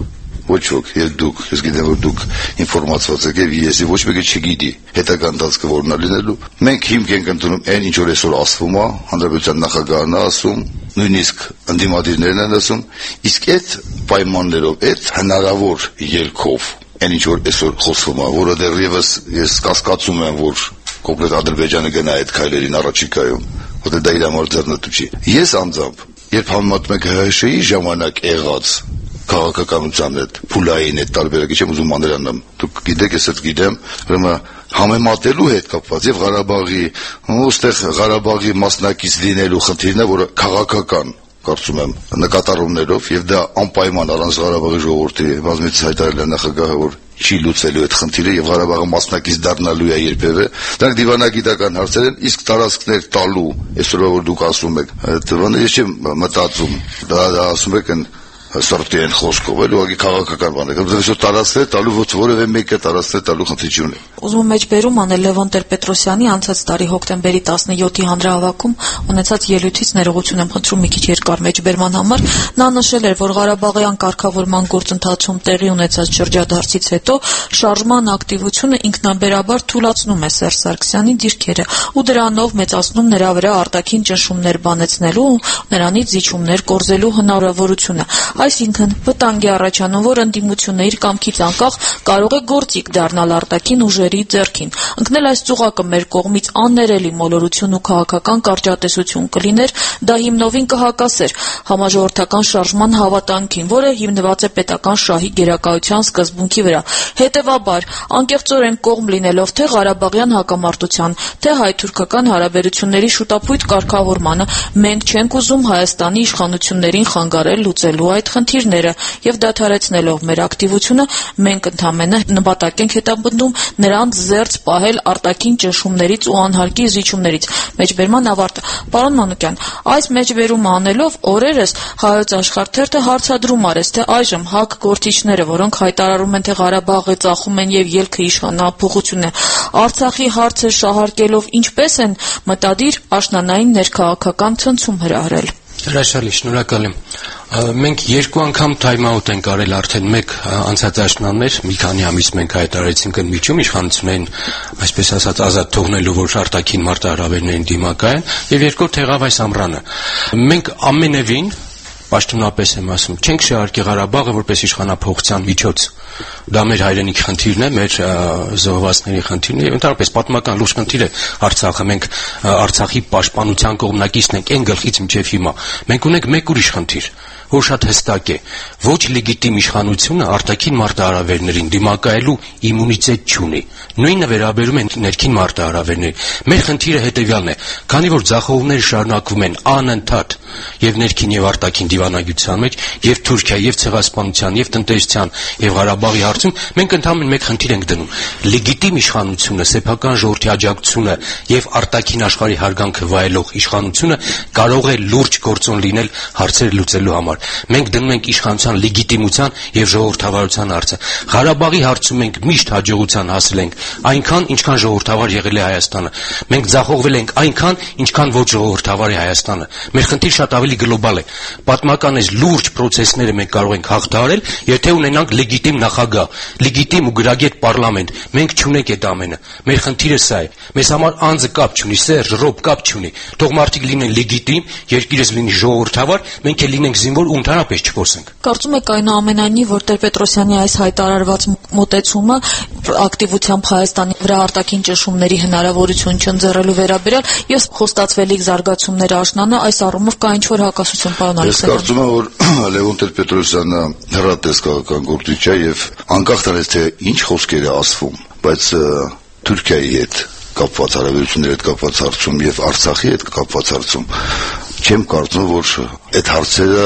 ոչ ոք, եւ դուք, ես գիտեմ որ դուք ինֆորմացված եք եւ ես ոչ մեկը չգիտի հետագա ընթացքը որն է լինելու։ Մենք հիմք ենք ընդունում այն ինչ որ այսօր ասվում է, հանրապետության նախագահն է ասում, նույնիսկ ընդդիմադիրներն են ասում, իսկ այդ պայմաններով, այդ հնարավոր ելքով այն ինչ որ այսօր խոսվում է, որը դեռևս ես կասկածում եմ, որ կոնկրետ Ադրբեջանը գնա այդ քայլերին առաջիկայում, որտեղ դա իր համար ձեռնտու չի։ Ես անձամբ, երբ համեմատում եք ՀՀՇ-ի ժամանակ եղած քաղաքականության հետ, փուլային այդ տարբերակը չեմ ուզում մանրանամ, դուք գիտեք, ես այդ գիտեմ, ուրեմն համեմատելու հետ կապված եւ Ղարաբաղի, ուստեղ Ղարաբաղի մասնակից լինելու խնդիրն է, որը քաղաքական կարծում եմ նկատառումներով եւ դա անպայման առանց Ղարաբաղի ժողովրդի բազմից հայտարարել է նախագահը, որ չի լուծելու այդ խնդիրը եւ Ղարաբաղը մասնակից դառնալու է երբևէ։ Դրանք դիվանագիտական հարցեր են, իսկ տարածքներ տալու, այսօր որ դուք ասում եք, այդ բանը ես չեմ մտածում, դա ասում եք են սրտի են խոսքով, էլ ուղղակի քաղաքական բան է։ Որովհետեւ տարածքներ տալու ոչ որևէ մեկը տարածքներ տալու խնդիր չունի։ Ուզում եմ մեջբերում անել Լևոն Տեր-Պետրոսյանի անցած տարի հոկտեմբերի տասնյոթի հանրահավաքում ունեցած ելույթից ներողություն եմ խնդրում մի քիչ երկար մեջբերման համար։ Նա նշել էր, որ Ղարաբաղյան կարգավորման գործընթացում տեղի ունեցած շրջադարձից հետո շարժման ակտիվությունը ինքնաբերաբար թուլացնում է Սերժ Սարգսյանի դիրքերը ու դրանով մեծացնում նրա վրա արտաքին ճնշումներ բանեցնելու ու նրանից զիջումներ կորզելու հնարավորությունը։ Այսինքն վտանգ է առաջանում, որ ընդդիմությունը իր կամքից անկախ կարող է գործիք դառնալ արտաքին ուժերի ձեռքին։ Ընկնել այս ծուղակը մեր կողմից աններելի մոլորություն ու քաղաքական կարճատեսություն կլիներ, դա հիմնովին կհակասեր համաժողովրդական շարժման հավատանքին, որը հիմնված է պետական շահի գերակայության սկզբունքի վրա։ Հետևաբար, անկեղծորեն կողմ լինելով թե Ղարաբաղյան հակամարտության, թե հայ-թուրքական հարաբերությունների շուտապույտ կարգավորմանը, մենք չենք ուզում Հայաստանի իշխանություններին խանգարել լուծելու այդ խնդիրները եւ դադարեցնելով մեր ակտիվությունը մենք ընդհանրապես նպատակ ենք հետապնդում նրանց զերծ պահել արտաքին ճնշումներից ու անհարկի զիջումներից։ Մեջբերման ավարտը։ Պարոն Մանուկյան, այս մեջբերումը անելով օրերս Հայոց Աշխարհ թերթը հարցադրում արեց, թե այժմ ՀԱԿ գործիչները, որոնք հայտարարում են, թե Ղարաբաղը ծախում են եւ ելքը իշխանապողություն է, Արցախի հարցը շահարկելով ինչպես են մտադիր աշնանային ներքաղաքական ցնցում հրահրել։ Հրաշալի, շնորհակալ եմ։ Մենք երկու անգամ time out ենք արել արդեն մեկ անցած աշնաններ, մի քանի ամիս մենք հայտարարեցինք ընդմիջում իշխանություններին, այսպես ասած, ազատ թողնելու, որ արտաքին մարտահրավերներին դիմակայեն, եւ երկրորդ եղավ այս ամռանը։ Մենք ամենևին պաշտոնապես եմ ասում, չենք շահարկի Ղարաբաղը որպես իշխանափոխության միջոց։ Դա մեր հայրենիք խնդիրն է, մեր զոհվածների խնդիրն է, եւ ընդհանրապես պատմական լուրջ խնդիր է Արցախը։ Մենք Արցախի պաշտպանության կողմնակիցն ենք այն գլխից մինչև հիմա։ Մենք ունենք մեկ ուրիշ խնդիր, որ շատ հստակ է։ Ոչ լեգիտիմ իշխանությունը արտաքին մարտահրավերներին դիմակայելու իմունիտետ չունի։ Նույնը վերաբերում է ներքին մարտահրավերներին։ Մեր խնդիրը հետեւյալն է, քանի որ ձախողումները շարունակվում են անընդհատ եւ ներքին եւ արտաքին դիվանագիտության մեջ, եւ Թուրքիա, եւ ցեղասպանության, եւ տնտեսության, եւ Ղարաբաղի հարցում, մենք ընդհանրապես մեկ խնդիր ենք դնում։ Լեգիտիմ իշխանությունը, սեփական ժողովրդի աջակցությունը եւ արտաքին աշխարհի հարգանքը վայելող իշխանությունը կարող է լուրջ գործոն լինել հարցերը լուծելու համար։ Մենք դնում ենք իշխանության լեգիտիմության եւ ժողովրդավարության հարցը։ Ղարաբաղի հարցում մենք միշտ հաջողության հասել ենք այնքան, ինչքան ժողովրդավար եղել է Հայաստանը։ Մենք ձախողվել ենք այնքան, ինչքան ոչ ժողովրդավար է Հայաստանը։ Մեր խնդիրը շատ ավելի գլոբալ է։ Պատմական այս լուրջ process-ները մենք կարող ենք հաղթահարել, եթե ունենանք լեգիտիմ նախագահ, լեգիտիմ ու գրագետ պարլամենտ։ Մենք չունենք այդ ամենը։ Մեր խնդիրը սա է։ Մեզ համար անձը կապ չունի, Սերժ, Ռոբ կապ չունի։ Թող մարդիկ լինեն լեգիտիմ, երկիրս լինի ժողովրդավար, մենք էլ լինենք զինվոր ու ընդհանրապես չփոսենք։ Կարծում եք այնուամենայնիվ, որ Տեր-Պետրոսյանի այս հայտարարված մոտեցումը ակտիվությամբ Հայաստանի վրա արտաքին ճնշումների հնարավորություն չընձեռելու վերաբերյալ եւ խոստացվելիք զարգացումները աշնանը այս առումով կա ինչ-որ հակասություն, պարոն Ալեքսանդրյան։ Ես կարծում եմ, որ Լևոն Տեր-Պետրոսյանը հրատես քաղաքական գործիչ է եւ անկախ դրանից թե ինչ խոսքեր է ասվում, բայց Թուրքիայի հետ կապված հարաբերությունների հետ կապված հարցում եւ Արցախի հետ կապված հարցում չեմ կարծում, որ այդ հարցերը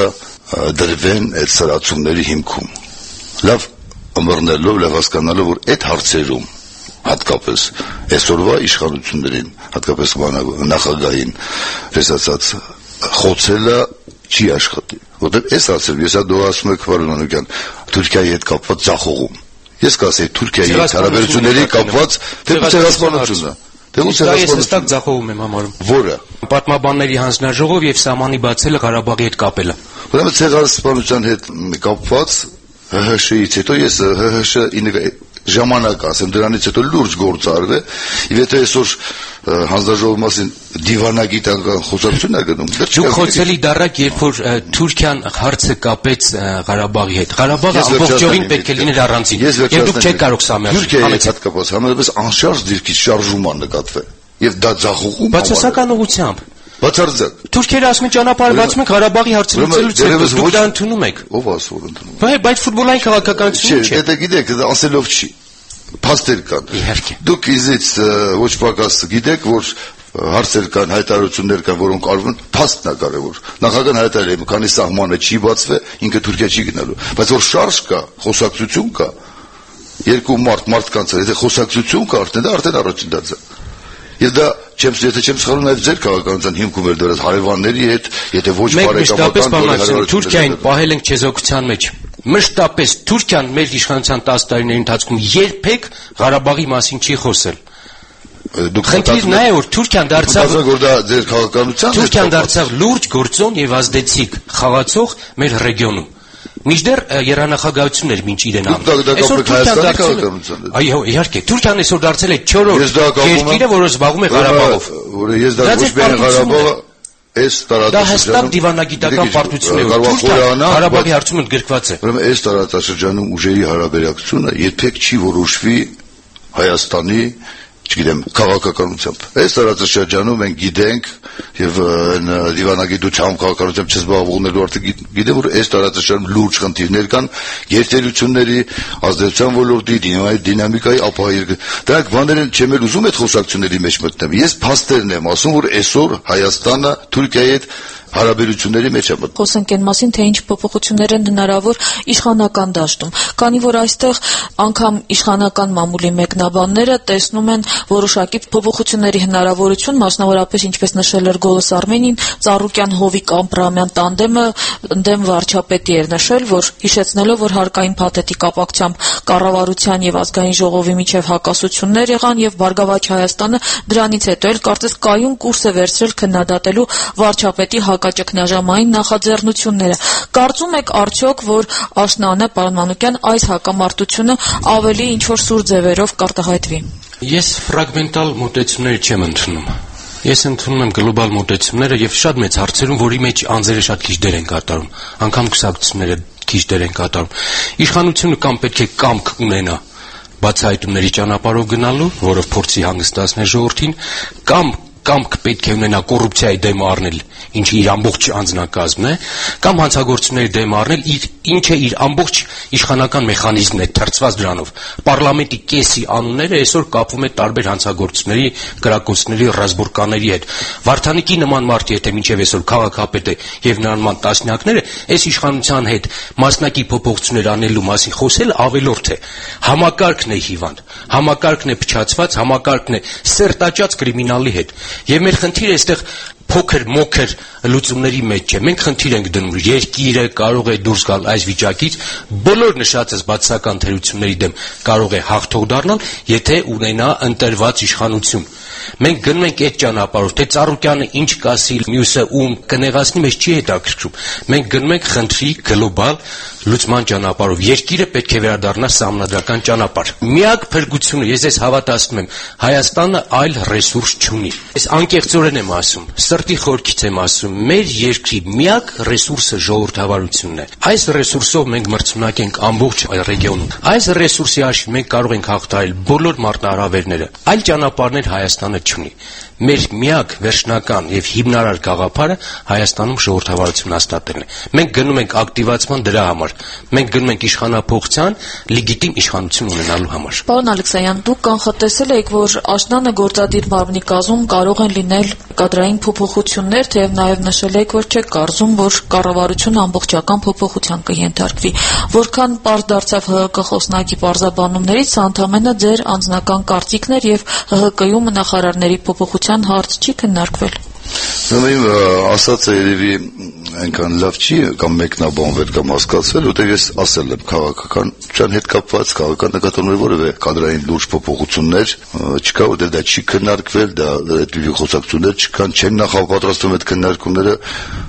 դրվեն այդ սրացումների հիմքում։ Լավ ըմբռնելով, լավ հասկանալով, որ այդ հարցերում հատկապես այսօրվա իշխանություններին, հատկապես նախագահին, ես ասած, խոցելը չի աշխատի։ Որտեղ այս հարցերում, ես դու ասում եք, պարոն Մանուկյան, Թուրքիայի հետ կապված ձախողում։ Ես կասեի Թուրքիայի հետ հարաբերությունների կապված ցեղասպանությունը։ Ես հստակ ձախողում եմ համարում։ Որը պատմաբանների հանձնաժողով եւ սահմանի բացելը Ղարաբաղի հետ կապելը։ Ուրեմն ցեղասպանության հետ կապված ՀՀՇ-ից հետո ես ՀՀՇ ժամանակ ասեմ, դրանից հետո լուրջ գործ արվե, եւ եթե այսօր հանձնաժողովի մասին դիվանագիտական խոսակցություն է գնում, դուք խոցելի դարակ, երբ որ Թուրքիան հարցը կապեց Ղարաբաղի հետ, Ղարաբաղը ամբողջովին պետք է լիներ առանցին, եւ դուք չեք կարող սա միացնել։ Թուրքիայի հատկապես համեմատաբար անշարժ դիրքից շարժումը նկատվել, եւ դա ձախողում բացասական ուղղությամբ։ Բացարձակ։ Թուրքերը ասում են ճանապարհ բացում ենք Ղարաբաղի հարցը լուծելուց հետո, դուք դա ընդունում եք։ Ով ասում որ ընդունում։ Բայց ֆուտբոլային քաղաքականություն չէ։ Չէ, դա գիտեք, դա ասելով չի։ Փաստեր կան։ Իհարկե։ Դուք իզից ոչ պակաս գիտեք, որ հարցեր կան, հայտարարություններ կան, որոնք արվում են, փաստն է կարևոր։ Նախագահն հայտարարել է, քանի սահմանը չի բացվե, ինքը Թուրքիա չի գնալու։ Բայց որ շարժ կա, խոսակցություն կա, երկու մարդ մարդկանց, եթե խոսակցություն կա, արդեն դա արդեն առաջին դարձ է։ Եվ դա չեմ եթե չեմ սխալվում նաև ձեր քաղաքականության հիմքում էր դրած հարևանների հետ, եթե ոչ բարեկամական Թուրքիային պահել ենք չեզոքության մեջ։ Մշտապես Թուրքիան մեր իշխանության տասը տարիների ընթացքում երբեք Ղարաբաղի մասին չի խոսել։ Խնդիրն է, որ Թուրքիան դարձավ որ դա ձեր քաղաքականության Թուրքիան դարձավ լուրջ գործոն եւ ազդեցիկ խաղացող մեր ռեգիոնում։ Մինչդեռ երանախագահությունն էր մինչ իրեն անում։ Այսօր Հայաստանի քաղաքականության։ Այո, իհարկե, Թուրքիան այսօր դարձել է չորրորդ երկիրը, որը զբաղվում է Ղարաբաղով։ Որը ես դա ոչ միայն Ղարաբաղը, այս տարածաշրջանում դա հստակ դիվանագիտական պարտություն է, որ Թուրքիան Ղարաբաղի հարցում ընդգրկված է։ Ուրեմն այս տարածաշրջանում ուժերի հարաբերակցությունը երբեք չի որոշվի Հայաստանի, չգիտեմ, քաղաքականությամբ։ Այս տարածաշրջանում մենք գիտենք եւ դիվանագիտությամբ քաղաքականությամբ չզբաղվողներու արդեն գիտեմ, որ այս տարածաշրջանում լուրջ խնդիրներ կան գերտերությունների, ազդեցության ոլորտի, դինամիկայի ապահովի։ Դրանք բաներ են, չեմ էլ ուզում այդ խոսակցությունների մեջ մտնեմ։ Ես փաստերն եմ ասում, որ այսօր Հայաստանը Թուրքիայի հետ հարաբերությունների մեջ է մտնում։ Խոսենք այն մասին, թե ինչ փոփոխություններ են հնարավոր իշխանական դաշտում, քանի որ այստեղ անգամ իշխանական մամուլի մեկնաբանները տեսնում են որոշակի փոփոխությունների հնարավորություն, մասնավորապես ինչպես նշել էր Գոլոս Արմենին, Ծառուկյան-Հովիկ Ամպրամյան տանդեմը ընդդեմ վարչապետի էր նշել, որ հիշեցնելով, որ հարկային փաթեթի կապակցությամբ կառավարության եւ ազգային ժողովի միջև հակասություններ եղան եւ Բարգավաճ Հայաստանը դրանից հետո էլ կարծես կայուն կուրս է վերցրել քննադատելու վարչապետի հակաճգնաժամային նախաձեռնությունները։ Կարծում եք արդյոք, որ Աշնանը, պարոն Մանուկյան, այս հակամարտությունը ավելի ինչ-որ սուր ձևերով կարտահայտվի։ Ես ֆրագմենտալ մոտեցումներ չեմ ընդունում։ Ես ընդունում եմ գլոբալ մոտեցումները եւ շատ մեծ հարցերում, որի մեջ անձերը շատ քիչ դեր են կատարում, անգամ կուսակցությունները քիչ դեր են կատարում։ Իշխանությունը կամ պետք է կամք ունենա բացահայտումների ճանապարհով գնալու, որով փորձի հանգստացնել ժողովրդին, կամ կամ պետք է ունենա կոռուպցիայի դեմ առնել, ինչը իր ամբողջ անձնակազմն է, կամ հանցագործությունների դեմ առնել, իր ինչը իր ամբողջ իշխանական մեխանիզմն է թրծված դրանով։ Պարլամենտի կեսի անունները այսօր կապվում է տարբեր հանցագործությունների, կրակոցների, ռազմորկաների հետ։ Վարդանիկի նման մարդի հետ, մինչև այսօր քաղաքապետ է եւ նրա նման տասնյակները, այս իշխանության հետ մասնակի փոփոխություններ անելու մասին խոսել ավելորդ է։ Համակարգն է հիվանդ, համակարգն է փչացված, համակարգն է սերտաճած կրիմինալի հետ։ Եվ մեր խնդիրը այստեղ փոքր մոքր լուծումների մեջ չէ։ Մենք խնդիր ենք դնում երկիրը կարող է դուրս գալ այս վիճակից, բոլոր նշածս բացասական թերությունների դեմ կարող է հաղթող դառնալ, եթե ունենա ընտրված իշխանություն։ Մենք գնում ենք այդ ճանապարհով, թե Ծառուկյանը ինչ կասի, մյուսը ում կնեղացնի, մեզ չի հետաքրքրում։ Մենք գնում ենք խնդրի գլոբալ լուծման ճանապարհով։ Երկիրը պետք է վերադառնա սահմանադրական ճանապարհ։ Միակ փրկությունը, ես ես հավատացնում եմ, Հայաստանը այլ ռեսուրս չունի։ Ես անկեղծորեն եմ ասում, սրտի խորքից եմ ասում, մեր երկրի միակ ռեսուրսը ժողովրդավարությունն է։ Այս ռեսուրսով մենք մրցունակ ենք ամբողջ ռեգիոնում։ Այս ռեսուրսի հաշվին մենք կարող ենք հաղթահարել բոլոր մարտահրավերները։ Այլ ճանապարհներ Հայաստանը չունի։ Մեր միակ վերջնական եւ հիմնարար գաղափարը Հայաստանում ժողովրդավարություն հաստատելն է։ Մենք գնում ենք ակտիվացման դրա համար։ Մենք գնում ենք իշխանափոխության, լեգիտիմ իշխանություն ունենալու համար։ Պարոն Ալեքսանյան, դուք կանխատեսել եք, որ Աշնանը գործադիր մարմնի կազմում կարող են լինել կադրային փոփոխություններ, թեև նաեւ նշել եք, որ չեք կարծում, որ կառավարությունը ամբողջական փոփոխության կենթարկվի։ Որքան պարզ դարձավ ՀՀԿ խոսնակի պարզաբանումներից, սա ընդամենը ձեր անձնական կարծիքն էր եւ ՀՀԿ-ում նախարարների փոփոխության հարց չի քննարկվել։ Իմ ասածը երևի այնքան լավ չի կամ մեկնաբանվել կամ հասկացվել, որտեղ ես ասել եմ քաղաքականության հետ կապված քաղաքական նկատառումների որևէ կադրային լուրջ փոփոխություններ չկա, որտեղ դա չի քննարկվել, դա այդ խոսակցություններ չկան, չեն նախապատրաստվում այդ քննարկումները,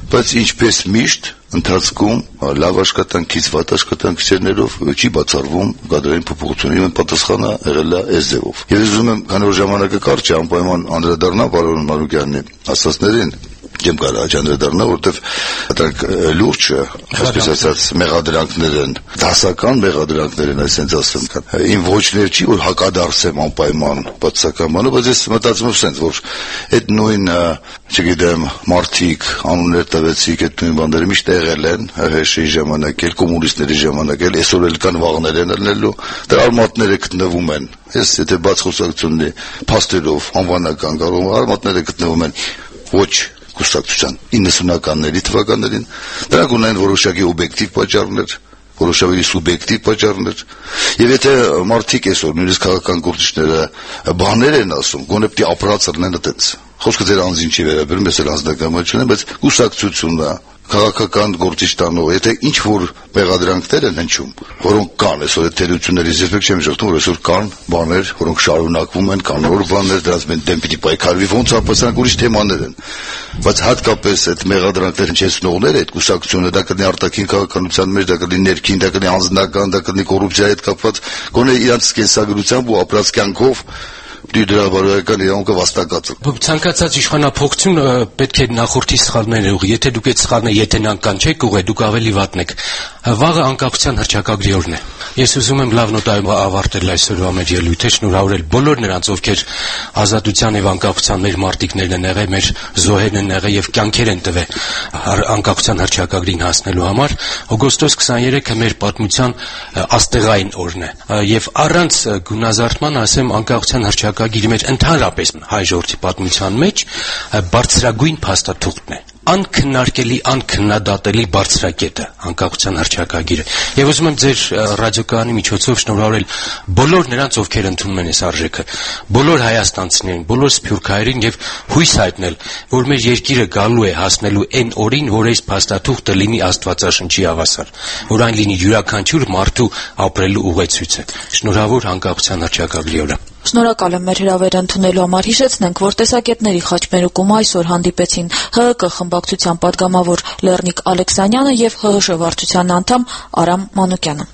բայց ինչպես միշտ ընթացքում լավ աշխատանքից վատ աշխատանքներով չի բացառվում կադրային փոփոխությունների պատասխանը եղել է այս ձևով։ Եվ ես ուզում եմ, քանի որ ժամանակը կարճ է, անպայման անդրադառնալ պարոն Մանուկյանի ասածներին, չեմ կարող աջանդրադառնալ, որովհետև դրանք լուրջ, այսպես ասած, մեղադրանքներ են, դասական մեղադրանքներ են, այսպես ասեմ։ Իմ ոչներ չի, որ հակադարձեմ անպայման պատասական բանը, բայց ես մտածում եմ սենց, որ այդ նույն, չգիտեմ, մարդիկ, անուններ տվեցիք, այդ նույն բաները միշտ եղել են, ՀՀՇ-ի ժամանակ էլ, կոմունիստների ժամանակ էլ, այսօր էլ կան վաղներ են ելնելու, դրա արմատները գտնվում են։ Ես եթե բաց խոսակցություն ունի, փաստերով, անվանական կարող արմատները գտնվում են ոչ կուսակցության իննսունականների թվականներին, դրանք ունեն որոշակի օբյեկտիվ պատճառներ, որոշակի սուբյեկտիվ պատճառներ, եւ եթե մարդիկ այսօր նույնիսկ քաղաքական գործիչները բաներ են ասում, գոնե պիտի ապրած լինեն այդպես։ Խոսքը ձեր անձին չի վերաբերում, ես էլ անձնական չունեմ, բայց կուսակցությունը քաղաքական գործիչտանով, եթե ինչ որ մեղադրանքներ են հնչում, որոնք կան այսօր թերություններից, ես չեմ շփոթում, որ այսօր կան բաներ, որոնք շարունակվում են, կան նոր բաներ, դրանց մենք դեմ պիտի պայքարվի, ոնց ապացանք ուրիշ թեմաներ են, բայց հատկապես այդ մեղադրանքներ հնչեցնողները, այդ կուսակցությունը, դա կլինի արտաքին քաղաքականության մեջ, դա կլինի ներքին, դա կլինի անձնական, դա կլինի կոռուպցիայի հետ կապված, գոնե իրանց կենսագրությամբ ու ապրած կյանքով դիդրաբարոյական իրավունքը վաստակած է։ Ցանկացած իշխանափոխություն պետք է նախորդի սխալները ուղղի, եթե դուք այդ սխալները եթենական չեք ուղղել, դուք ավելի վատն եք։ Վաղը անկախության հռչակագրի օրն է։ Ես ուզում եմ լավ նոտայով ավարտել այսօրվա մեր ելույթը, շնորհավորել բոլոր նրանց, ովքեր ազատության եւ անկախության մեր մարտիկներն են եղել, մեր զոհերն են եղել եւ կյանքեր են տվել անկախության հռչակագրին հասնելու համար։ Օգոստոս քսաներեքը մեր պատմության աստեղային օրն է եւ առանց գունազարդման ասեմ անկախության հռչակագրի մեր ընդհանրապես հայ ժողովրդի պատմության մեջ բարձրագույն փաստաթուղթն է, անքննարկելի, անքննադատելի բարձրակետը անկախության հռչակագիրը։ Եվ ուզում եմ ձեր ռադիոկայանի միջոցով շնորհավորել բոլոր նրանց, ովքեր ընդունում են այս արժեքը, բոլոր հայաստանցիներին, բոլոր սփյուռքահայերին եւ հույս հայտնել, որ մեր երկիրը գալու է հասնելու այն օրին, որ այս փաստաթուղթը լինի Աստվածաշնչի հավասար, որ այն լինի յուրաքանչյուր մարդու ապրելու ուղեցույցը։ Շնորհավոր անկախության հռչակագրի օրը։ Շնորհակալ եմ մեր հրավերը ընդունելու համար։ Հիշեցնենք, որ տեսակետների խաչմերուկում այսօր հանդիպեցին ՀՀԿ խմբակցության падգամավոր Լեռնիկ Ալեքսանյանը եւ ՀՀՇ վարչության անդամ Արամ Մանուկյանը։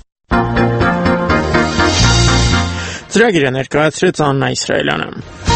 Ծրագիրը ներկայացրեց Աննա Իսրայելյանը։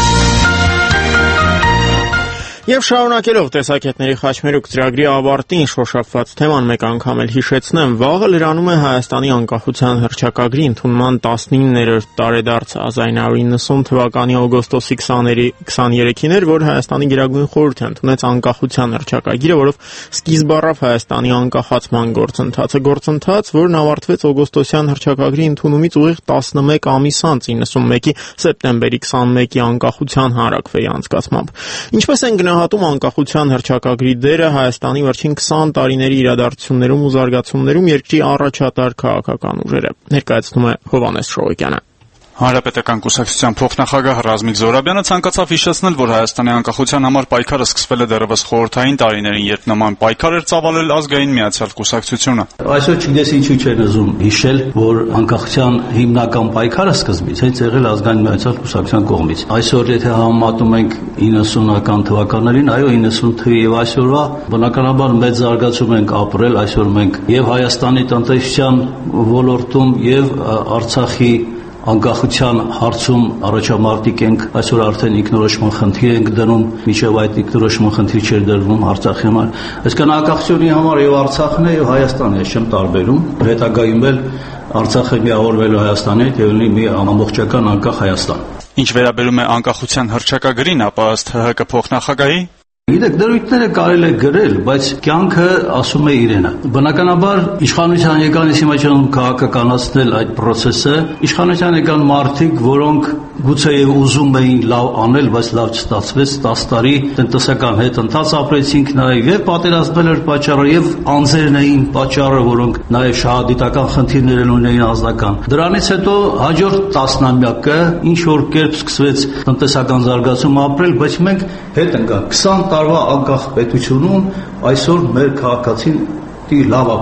Եվ շարունակելով տեսակետների խաչմերուկ ծրագրի ավարտին շոշափված թեման մեկ անգամ էլ հիշեցնեմ, վաղը լրանում է Հայաստանի անկախության հռչակագրի ընդունման տասնիններորդ տարեդարձը։ հազար նույնսուն իննսուն թվականի օգոստոսի քսաներեքին էր, որ Հայաստանի Գերագույն խորհուրդը ընդունեց անկախության հռչակագիրը, որով սկիզբ առավ Հայաստանի անկախացման գործընթացը, գործընթաց, որն ավարտվեց օգոստոսյան հռչակագրի ընդունումից ուղիղ տասնմեկ ամիս անց իննսունմեկի սեպտեմբերի քսանմեկի անկախության հանրաքվեի անցկացմամբ։ Ինչպես են գնահատում անկախության հռչակագրի դերը Հայաստանի վերջին քսան տարիների իրադարձություններում ու զարգացումներում երկրի առաջատար քաղաքական ուժերը։ Ներկայացնում է Հովհաննես Շողոկյանը։ Հանրապետական կուսակցության փոխնախագահ Ռազմիկ Զորաբյանը ցանկացավ հիշեցնել, որ Հայաստանի անկախության համար պայքարը սկսվել է դեռևս խորհրդային տարիներին, երբ նման պայքար էր ծավալել ազգային միացյալ կուսակցությունը։ Այսօր չգիտես ինչու չեն ուզում հիշել, որ անկախության հիմնական պայքարը սկզբից հենց եղել ազգային միացյալ կուսակցության կողմից։ Այսօր եթե համեմատում ենք իննսունական թվականներին, այո իննսուն թվի եւ այսօրվա բնականաբար մեծ զարգացում ենք ապրել, այսօր մենք եւ Հայաստանի տնտեսության ոլորտում եւ Արցախի անկախության հարցում առաջամարտիկ ենք, այսօր արդեն ինքնորոշման խնդիր ենք դնում, մինչև այդ ինքնորոշման խնդիր չէր դրվում Արցախի համար։ Այսինքն անկախությունի համար եւ Արցախն է եւ Հայաստանն է, չեմ տարբերում, հետագայում էլ Արցախը միավորվելու Հայաստանի հետ եւ լինի մի ամբողջական անկախ Հայաստան։ Ինչ վերաբերում է անկախության հռչակագրին, ապա ըստ ՀՀԿ փոխնախագահի Գիտեք, դրույթները կարելի է գրել, բայց կյանքը ասում է իրենը։ Բնականաբար իշխանության եկանից հիմա չեն քաղաքականացնել այդ process-ը, իշխանության եկան մարդիկ, որոնք գուցեև ուզում էին լավ անել, բայց լավ չստացվեց, տասը տարի տնտեսական հետ ընթաց ապրեցինք նաև եւ պատերազմներ էր պատճառը եւ անձերն էին պատճառը, որոնք նաև շահադիտական խնդիրներ ունեին անձնական։ Դրանից հետո հաջորդ տասնամյակը ինչ որ կերպ սկսվեց տնտեսական զարգացում ապրել, բայց մենք հետ ընկանք քսան տարվա անկախ պետությունում այսօր մեր քաղաքացին դի լավ ապրի։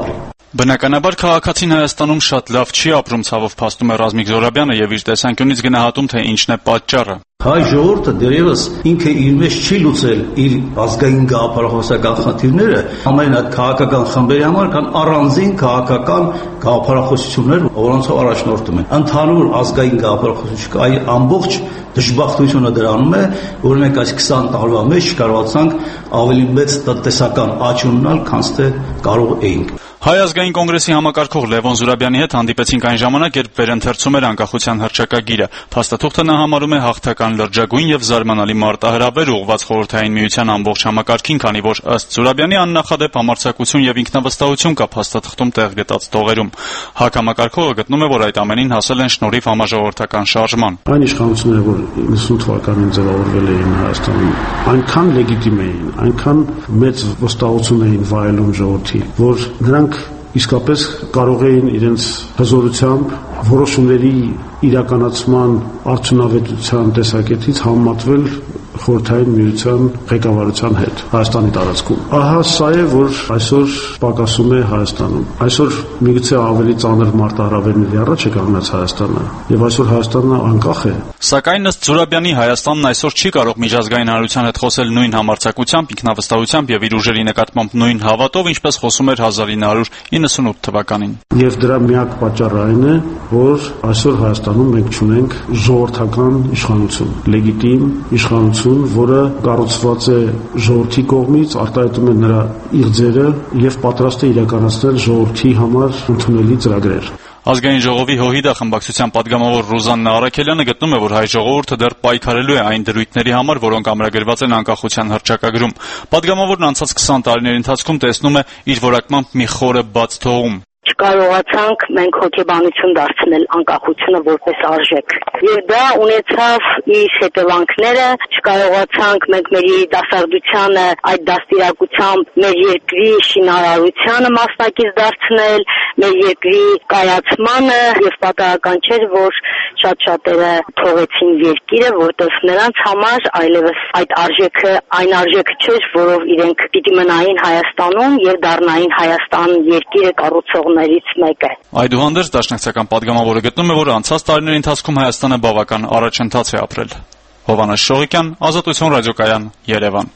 Բնականաբար քաղաքացին Հայաստանում շատ լավ չի ապրում, ցավով փաստում է Ռազմիկ Զոհրաբյանը եւ իր տեսանկյունից գնահատում, թե ինչն է պատճառը։ Հայ ժողովուրդը դերևս ինքը իր մեջ չի լուծել իր ազգային գաղափարախոսական խնդիրները, ամեն այդ քաղաքական խմբերի համար կան առանձին քաղաքական գաղափարախոսություններ, որոնցով առաջնորդում են։ Ընդհանուր ազգային գաղափարախոսություն կա, այ ամբողջ դժբախտությունը դրանում է, որ մենք այս քսան տարվա մեջ կարողացանք ավելի մեծ տնտեսական աճ ունենալ, քան թե կարող էինք։ Հայ ազգային կոնգրեսի համակարգող Լևոն Զուրաբյանի հետ հանդիպեցինք այն ժամանակ, երբ վերընթերցում էր անկախության հռչակագիրը։ Փաստաթուղթը նա համարում է հաղթական լրջագույն եւ զարմանալի մարտահրավեր ուղղված Խորհրդային Միության ամբողջ համակարգին, քանի որ ըստ Զուրաբյանի աննախադեպ համարձակություն եւ ինքնավստահություն կա փաստաթղթում տեղ գտած տողերում։ ՀԱԿ համակարգողը գտնում է, որ այդ ամենին հասել են շնորհիվ համաժողովրդական շարժման։ Այն իշխանությունները, որ իննսուն թվականին ձևավորվել էին Հայաստանում, այնքան լեգիտիմ էին, այնքան մեծ վստահություն էին վայելում ժողովրդի, որ նրանք իսկապես կարող էին իրենց հզորությամբ որոշումների իրականացման արդյունավետության տեսակետից համեմատվել Խորհրդային Միության ղեկավարության հետ Հայաստանի տարածքում։ Ահա սա է, որ այսօր պակասում է Հայաստանում։ Այսօր միգուցե ավելի ծանր մարտահրավերների առաջ է կանգնած Հայաստանը, եւ այսօր Հայաստանը անկախ է։ Սակայն ըստ Զուրաբյանի Հայաստանն այսօր չի կարող միջազգային հանրության հետ խոսել նույն համարձակությամբ, ինքնավստահությամբ եւ իր ուժերի նկատմամբ նույն հավատով, ինչպես խոսում էր հազար ինը հարյուր իննսունութ թվականին։ Եվ դրա միակ պատճառը այն է, որ այսօր Հայաստանում մենք ունենք ժողովրդական իշխանություն, լեգիտիմ իշխանություն, որը կառուցված է ժողովրդի կողմից, արտահայտում է նրա իղձերը եւ պատրաստ է իրականացնել ժողովրդի համար ընդունելի ծրագրեր։ Ազգային ժողովի ՀՅԴ խմբակցության падգամավոր Ռուզաննա Արաքելյանը գտնում է, որ հայ ժողովուրդը դեռ պայքարելու է այն դրույթների համար, որոնք ամրագրված են անկախության հռչակագրում։ Падգամավորն անցած քսան տարիների ընթացքում տեսնում է իր որակմամբ մի խորը բաց թողում։ Չկարողացանք մենք հոգեբանություն դարձնել անկախությունը որպես արժեք։ Եվ դա ունեցավ իր հետևանքները, չկարողացանք մենք մեր երիտասարդությանը այդ դաստիարակությամբ մեր երկրի շինարարությանը մասնակից դարձնել, մեր երկրի կայացմանը եւ պատահական չէր, որ շատ-շատերը թողեցին երկիրը, որտեղ նրանց համար այլևս այդ արժեքը այն արժեքը չէր, որով իրենք պիտի մնային Հայաստանում եւ դառնային Հայաստան երկիրը կառուցողներից մեկը։ Այդուհանդերձ դաշնակցական падգամավորը գտնում է, որ անցած տարիների ընթացքում Հայաստանը բավական առաջընթաց է ապրել։ Հովհաննես Շողիկյան, Ազատություն ռադիոկայան, Երևան։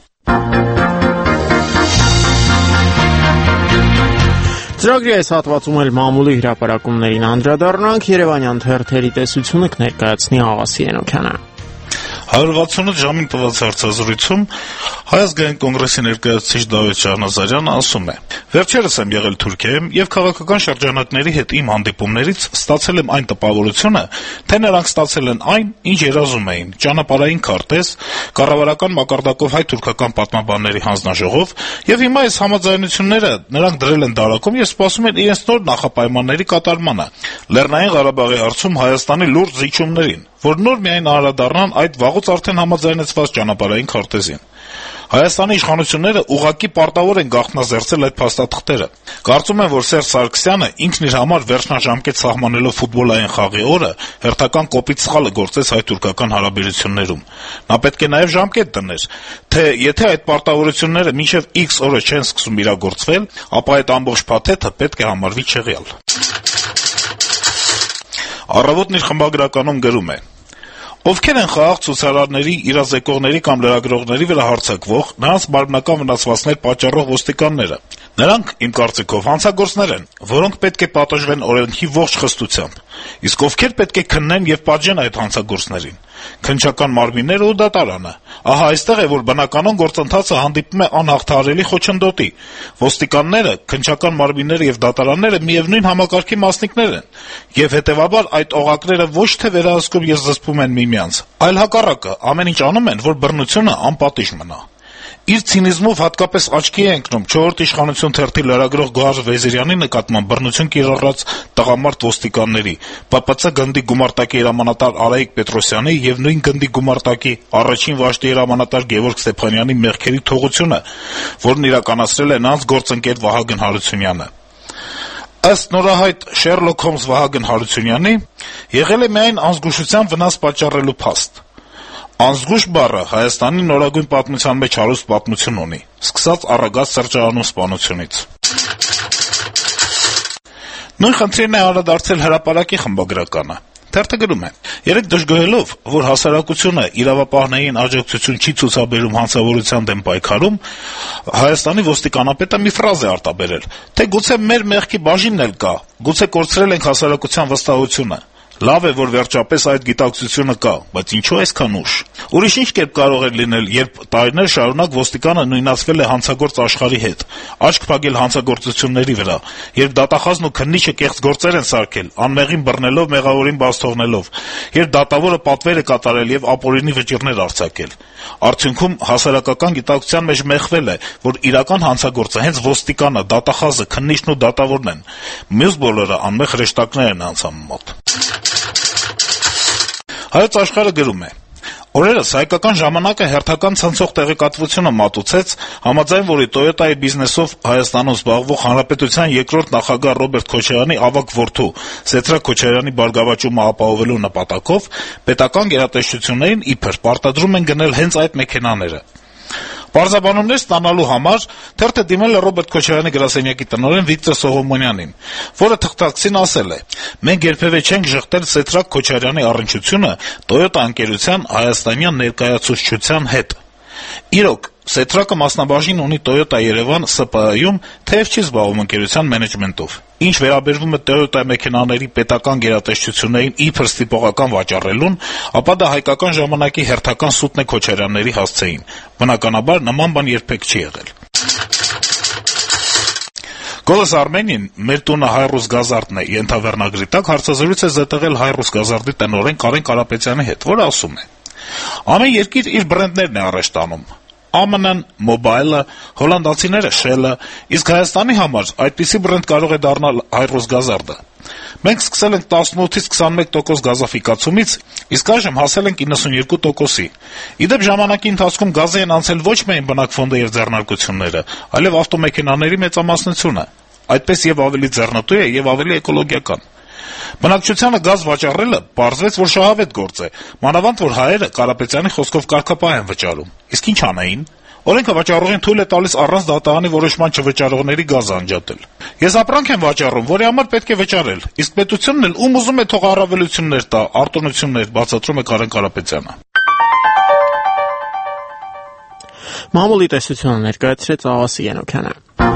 Ծրագրի այս հատվածում էլ մամուլի հրապարակումներին անդրադառնանք, Երևանյան թերթերի տեսությունը կներկայացնի Աղասի Էնոքյանը։ հարյուր վաթսունութ ժամին տված հարցազրույցում Հայ ազգային կոնգրեսի ներկայացուցիչ Դավիթ Շահնազարյանը ասում է. «Վերջերս եմ եղել Թուրքիայում եւ քաղաքական շրջանակների հետ իմ հանդիպումներից ստացել եմ այն տպավորությունը, թե նրանք ստացել են այն, ինչ երազում էին՝ ճանապարհային քարտեզ, կառավարական մակարդակով հայ-թուրքական պատմաբանների հանձնաժողով, եւ հիմա այս համաձայնությունները նրանք դրել են դարակում եւ սպասում են իրենց նոր նախապայմանների կատարմանը՝ Լեռնային Ղարաբաղի հարցում Հայաստանի լուրջ զիջումներին, որ նոր միայն անդրադառնան այդ վաղուց արդեն համաձայնեցված ճանապարհային քարտեզին։ Հայաստանի իշխանությունները ուղղակի պարտավոր են գաղտնազերծել այդ փաստաթղթերը։ Կարծում եմ, որ Սերժ Սարգսյանը ինքն իր համար վերջնաժամկետ սահմանելով ֆուտբոլային խաղի օրը հերթական կոպիտ սխալը գործեց հայ-թուրքական հարաբերություններում։ Նա պետք է նաև ժամկետ դներ, թե եթե այդ պարտավորությունները մինչև X օրը չեն սկսում իրագործվել, ապա այդ ամբողջ փաթեթը պետք է համարվի չեղյալ»։ Առավոտն իր խմբագրականում գրում է. «Ովքեր են խաղաղ ցուցարարների, իրազեկողների կամ լրագրողների վրա հարձակվող, նրանց մարմնական վնասվածքներ պատճառող ոստիկանները։ Նրանք, իմ կարծիքով, հանցագործներ են, որոնք պետք է պատժվեն օրենքի ողջ խստությամբ։ Իսկ ովքեր պետք է քննեն եւ պատժեն այդ հանցագործներին։ Քննչական մարմինները ու դատարանը։ Ահա այստեղ է, որ բնականon գործընթացը հանդիպում է անհաղթահարելի խոչընդոտի։ Ոստիկանները, քննչական մարմինները եւ դատարանները միևնույն համակարգի մասնիկներ են, եւ հետեւաբար այդ օղակները ոչ թե վերահսկում եւ զսպում են միմյանց, այլ հակառակը, ամեն ինչ անում են, որ բռնությունը անպատիժ մնա»։ Իր ցինիզմով հատկապես աչքի է ընկնում չորրորդ իշխանություն թերթի լրագրող Գոհար Վեզիրյանի նկատմամբ բռնություն կիրառած տղամարդ ոստիկանների, ՊՊՑ գնդի գումարտակի հրամանատար Արայիկ Պետրոսյանի եւ նույն գնդի գումարտակի առաջին վաշտի հրամանատար Գևորգ Ստեփանյանի մեղքերի թողությունը, որն իրականացրել է նրանց գործընկեր Վահագն Հարությունյանը։ Ըստ նորահայտ Շերլոք Հոլմս Վահագն Հարությունյանի, եղել է միայն անզգուշության վնաս պատճառելու փաստ։ Անզգույշ բառը Հայաստանի նորագույն պատմության մեջ հարուստ պատմություն ունի, սկսած առագած սրճարանում սպանությունից։ Նույն խնդիրն է անդրադարձել Հրապարակի խմբագրականը։ Թերթը գրում է. «Երեք դժգոհելով, որ հասարակությունը իրավապահներին աջակցություն չի ցուցաբերում հանցավորության դեմ պայքարում, Հայաստանի ոստիկանապետը մի ֆրազ է արտաբերել, թե գուցե մեր մեղքի բաժինն էլ կա, գուցե կորցրել ենք հասարակության վստահությունը։ Լավ է, որ վերջապես այդ գիտակցությունը կա, բայց ինչու այսքան ուշ։ Ուրիշ ինչ կերպ կարող է լինել, երբ տարիներ շարունակ ոստիկանը նույնացվել է հանցագործ աշխարհի հետ, աչք փակել հանցագործությունների վրա, երբ դատախազն ու քննիչը կեղծ գործեր են սարքել, անմեղին բռնելով, մեղավորին բաց թողնելով, երբ դատավորը պատվեր է կատարել եւ ապօրինի վճիռներ արձակել։ Արդյունքում հասարակական գիտակցության մեջ մեղվել է, որ իրական հանցագործը հենց ոստիկանը, դատախազը, քննիչն ու դատավորն են։ Մյուս բոլորը անմեղ հրեշտակներ են անցան մոտ»։ Հայոց Աշխարհը գրում է. «Օրերս հայկական ժամանակը հերթական ցնցող տեղեկատվությունը մատուցեց, համաձայն որի Toyota-ի բիզնեսով Հայաստանում զբաղվող Հանրապետության երկրորդ նախագահ Ռոբերտ Քոչարյանի ավագ որդու Սեդրակ Քոչարյանի բարգավաճումը ապահովելու նպատակով պետական գերատեսչություններին իբր պարտադրում են գնել հենց այդ մեքենաները։ Պարզաբանումներ ստանալու համար թերթը դիմել է Ռոբերտ Քոչարյանի գրասենյակի տնօրեն Վիկտոր Սողոմոնյանին, որը թղթակցին ասել է. «Մենք երբևէ չենք ժխտել Սեդրակ Քոչարյանի առնչությունը Toyota ընկերության հայաստանյան ներկայացուցչության հետ»։ Իրոք, Սեդրակը մասնաբաժին ունի Toyota Երևան Սի Պի Ա-ում, թեև չի զբաղվում ընկերության մենեջմենտով։ Ինչ վերաբերվում է Toyota մեքենաների պետական գերատեսչություններին իբր ստիպողական վաճառելուն, ապա դա հայկական ժամանակի հերթական սուտն է Քոչարյանների հասցեին։ Բնականաբար նման բան երբեք չի եղել։ «Գոլս Արմենիան, մեր տունը Հայրուս Գազարդն է» ենթավերնագրի տակ հարցազրույց է զետեղել Հայրուս Գազարդի տնօրեն Կարեն Կարապետյանի հետ, որը ասում է. «Ամեն երկիր իր բրենդներն է առաջ տանում։ Ա Մ Ն-ն, Մոբայլը, հոլանդացիները Շելը, իսկ Հայաստանի համար այդպիսի բրենդ կարող է դառնալ Հայրուս Գազարդը։ Մենք սկսել ենք տասնութից քսանմեկ տոկոս գազաֆիկացումից, իսկ այժմ հասել ենք իննսունյոթ տոկոսի։ Իդեպ ժամանակի ընթացքում գազի են անցել ոչ միայն բնակֆոնդը եւ ձեռնարկությունները, այլև ավտոմեքենաների մեծամասնությունը։ Այդպես եւ ավելի ձեռնտու է եւ ավելի էկոլոգիական։ Բնակչությանը գազ վաճառելը պարզվեց, որ շահավետ գործ է, մանավանդ որ հայերը Կարապետյանի խոսքով կարգապահ են վճարում։ Իսկ ինչ անեին։ Օրենքը վաճառողին թույլ է տալիս առանց դատարանի որոշման չվճարողների գազը անջատել։ Ես ապրանք եմ վաճառում, որի համար պետք է վճարել, իսկ պետությունն էլ ում ուզում է թող առավելություններ տա, արտոնություններ, բացատրում է Կարեն Կարապետյանը»։ Մամուլի տեսությունը ներկայացրեց Աղասի Ենոքյանը։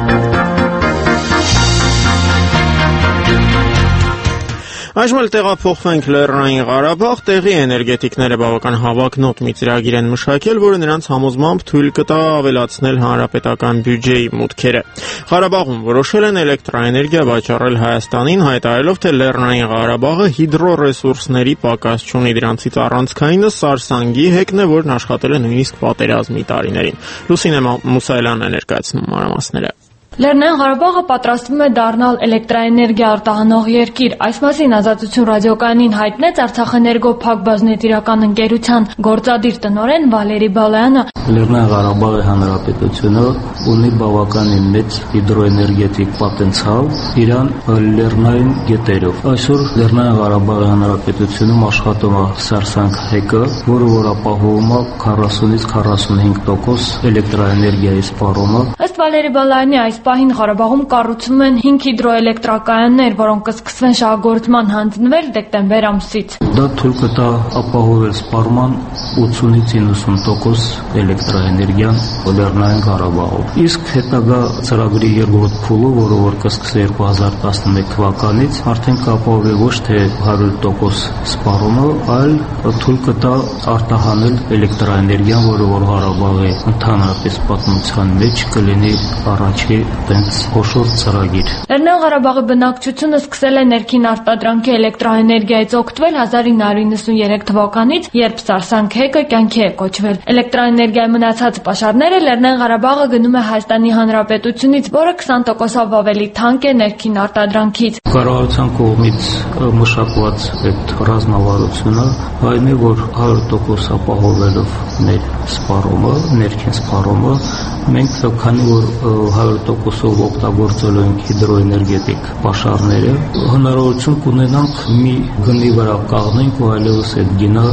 Այժմ էլ տեղափոխվենք Լեռնային Ղարաբաղ, տեղի էներգետիկները բավական հավակնոտ մի ծրագիր են մշակել, որը նրանց համոզմամբ թույլ կտա ավելացնել հանրապետական բյուջեի մուտքերը։ Ղարաբաղում որոշել են էլեկտրաէներգիա վաճառել Հայաստանին, հայտարարելով, թե Լեռնային Ղարաբաղը հիդրոռեսուրսների պակաս չունի, դրանցից առանցքայինը Սարսանգի հեկն է, որն աշխատել է նույնիսկ պատերազմի տարիներին։ Լուսինե Մուսայելյանն է ներկայացնում մանրամասները։ Լեռնային Ղարաբաղը պատրաստվում է դառնալ էլեկտրաէներգիա արտահանող երկիր։ Այս մասին Ազատություն ռադիոկայանին հայտնեց Արցախէներգո Փակ բաժնետիրական ընկերության գործադիր տնօրեն Վալերի Բալայանը։ Լեռնային Ղարաբաղի Հանրապետությունը ունի բավականին մեծ հիդրոէներգետիկ պոտենցիալ իրան լեռնային գետերով։ Այսօր Լեռնային Ղարաբաղի Հանրապետությունում աշխատում է Սարսանգ հեկը, որը որ ապահովում է քառասունից քառասունհինգ տոկոս էլեկտրաէներգիայի սպառումը։ Ըստ Վալերի Բալայանի այս պահին Ղարաբաղում կառուցվում են հինգ հիդրոէլեկտրակայաններ, որոնք կսկսվեն շահագործման հանձնվել դեկտեմբեր ամսից։ Դա թույլ կտա ապահովել սպառման ութսունից իննսուն տոկոս էլեկտրաէներգիան Լեռնային Ղարաբաղում։ Իսկ հետագա ծրագրի երկրորդ փուլը, որը որ կսկսի երկու հազար տասնմեկ թվականից, արդեն կապահովի ոչ թե հարյուր տոկոս սպառումը, այլ թույլ կտա արտահանել էլեկտրաէներգիան, որը որ Ղարաբաղի ընդհանրապես պատմության մեջ կլինի առաջի տենց խոշոր ծրագիր։ Լեռնային Ղարաբաղի բնակչությունը սկսել է ներքին արտադրանքի էլեկտրաէներգիայից օգտվել հազար ինը հարյուր իննսունյոթ թվականից, երբ Սարսանգ հեկը կյանքի է կոչվել։ Էլեկտրաէներգիայի մնացած պաշարները Լեռնային Ղարաբաղը գնում է Հայաստանի Հանրապետությունից, որը քսան տոկոսով ավելի թանկ է ներքին արտադրանքից։ Կառավարության կողմից մշակված այդ ռազմավարությունը այն է, որ հարյուր տոկոս ապահովելով մեր սպառումը, ներքին սպառումը, մենք քանի որ հարյուր տոկոսով օգտագործելու ենք հիդրոէներգետիկ պաշարները, հնարավորություն կունենանք մի գնի վրա կաղնենք ու այլևս այդ գինը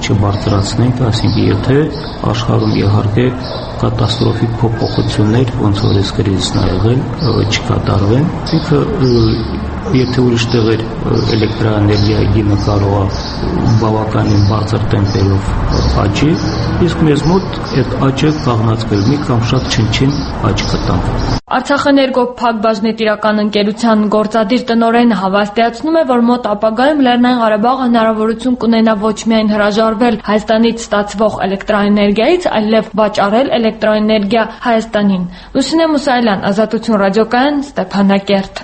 չբարձրացնենք, այսինքն եթե աշխարհում իհարկե կատաստրոֆիկ փոփոխություններ, ոնց որ այս կրիզիսն ա եղել, չկատարվեն, ինքը եթե ուրիշ տեղեր էլեկտրաէներգիայի գինը կարող է բավականին բարձր տեմպերով աճի, իսկ մեզ մոտ այդ աճը կաղնացվել մի կամ շատ չնչին աճ կտանք։ Արցախէներգո Փակ բաժնետիրական ընկերության գործադիր տնօրենը հավաստիացնում է, որ մոտ ապագայում Լեռնային Ղարաբաղը հնարավորություն կունենա ոչ միայն հրաժարվել Հայաստանից ստացվող էլեկտրաէներգիայից, այլև վաճառել էլեկտրաէներգիա Հայաստանին։ Լուսինե Մուսայելյան, Ազատություն ռադիոկայան, Ստեփանակերտ։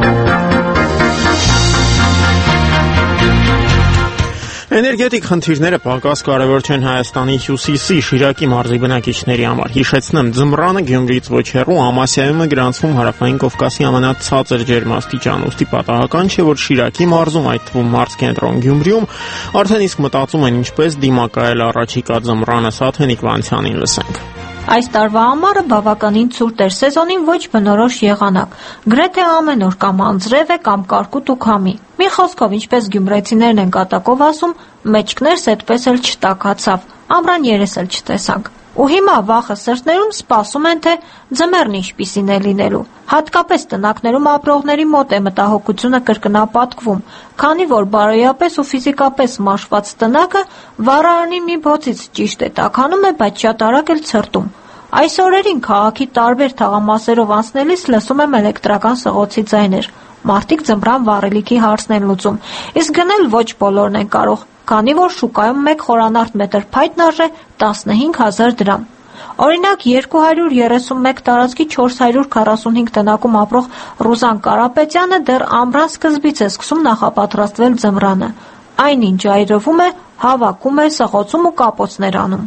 Էներգետիկ խնդիրները պակաս կարևոր չեն Հայաստանի հյուսիսի Շիրակի մարզի բնակիչների համար։ Հիշեցնեմ, ձմռանը Գյումրիից ոչ հեռու Ամասիայում է գրանցվում Հարավային Կովկասի ամենացածր ջերմաստիճան, ուստի պատահական չէ, որ Շիրակի մարզում, այդ թվում մարզկենտրոն Գյումրիում, արդեն իսկ մտածում են ինչպես դիմակայել առաջիկա ձմռանը, Սաթենիկ Վանցյանին լսենք։ Այս տարվա ամառը բավականին ցուրտ էր, սեզոնին ոչ բնորոշ եղանակ։ Գրեթե ամեն օր կամ անձրև է, կամ կարկուտ ու քամի։ Մի խոսքով, ինչպես գյումրեցիներն են կատակով ասում, մեջքներս այդպես էլ չտակացավ, ամռան երես էլ չտեսանք։ Ու հիմա վախը սրտներում սպասում են, թե ձմեռն ինչպիսին է լինելու։ Հատկապես տնակներում ապրողների մոտ է մտահոգությունը կրկնապատկվում, քանի որ բարոյապես ու ֆիզիկապես մաշված տնակը վառարանի մի բոցից ճիշտ է տաքանում է, բայց շատ արագ էլ ցրտում։ Այս օրերին քաղաքի տարբեր թաղամասերով անցնելիս լսում եմ էլեկտրական սղոցի ձայներ։ Մարդիկ ձմռան վառելիքի հարցն են լուծում, իսկ գնել ոչ բոլորն են կարող, քանի որ շուկայում մեկ խորանարդ մետր փայտն արժե տասնհինգ հազար դրամ։ Օրինակ երկու հարյուր երեսունմեկ տարածքի չորս հարյուր քառասունհինգ տնակում ապրող Ռուզան Կարապետյանը դեռ ամռան սկզբից է սկսում նախապատրաստվել ձմռանը։ Այնինչ այրվում է, հավաքում է, սղոցում ու կապոցներ անում։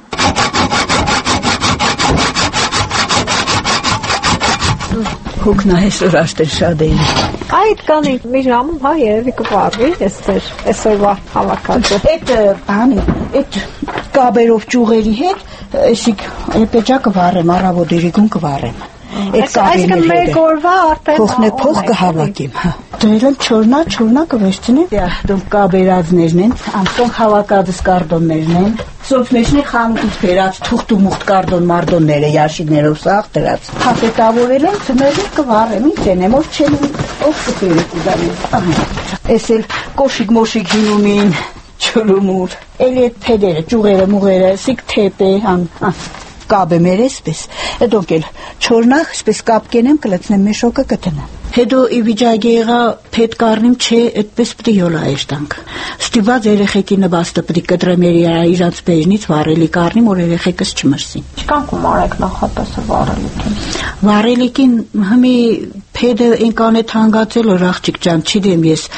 Հոգնա հեսօր աշտեն շատ էին։ Այդ կանի մի ժամում հա երևի կվարվի, էստեր, այսօրվա հավաքածը։ Այդ բանի, այդ կաբերով ճյուղերի հետ, էսիկ էպեջակը վառեմ, առավոտերիկուն կվառեմ։ Այսինքն մեկ օրվա արդեն փոխնե փոխ կհավաքեմ, հա։ Դրել եմ չորնա, չորնա կվերջնեմ։ Դու կաբերածներն են, ամսոն հավաքածս կարդոններն են։ Սոփնեշնի խանութից բերած թուղթ ու մուղթ կարդոն մարդոնները ящիկներով սաղ դրած։ Փաթեթավորել եմ, ծմերին կվառեմ, ինչ ենեմ, որ չեմ ով կբերի կուզանեմ։ Էս էլ կոշիկ մոշիկ հինումին, չլումուր։ Էլի այդ փեդերը, ճյուղերը, մուղերը, սիկ թեպ է, համ կաբը մեր էսպես, էդոնք էլ չորնախ, սպես կապ կենեմ, կլծնեմ մեշոկը կտնեմ։ Հետո ի վիճակի եղա փետ կարնիմ չէ, այդպես պտի յոլա էշտանք։ Ստիված երեխեքի նվաստը պտի կտրեմ իրանց բերնից վառելի կարնիմ, որ երեխեկս չմրսին։ Չկանքում արեք նախատեսը վառելիքին։ Վառելիքին հմի փեդը ինքան է թանգացել որ աղջիկ ջան, չիդեմ ես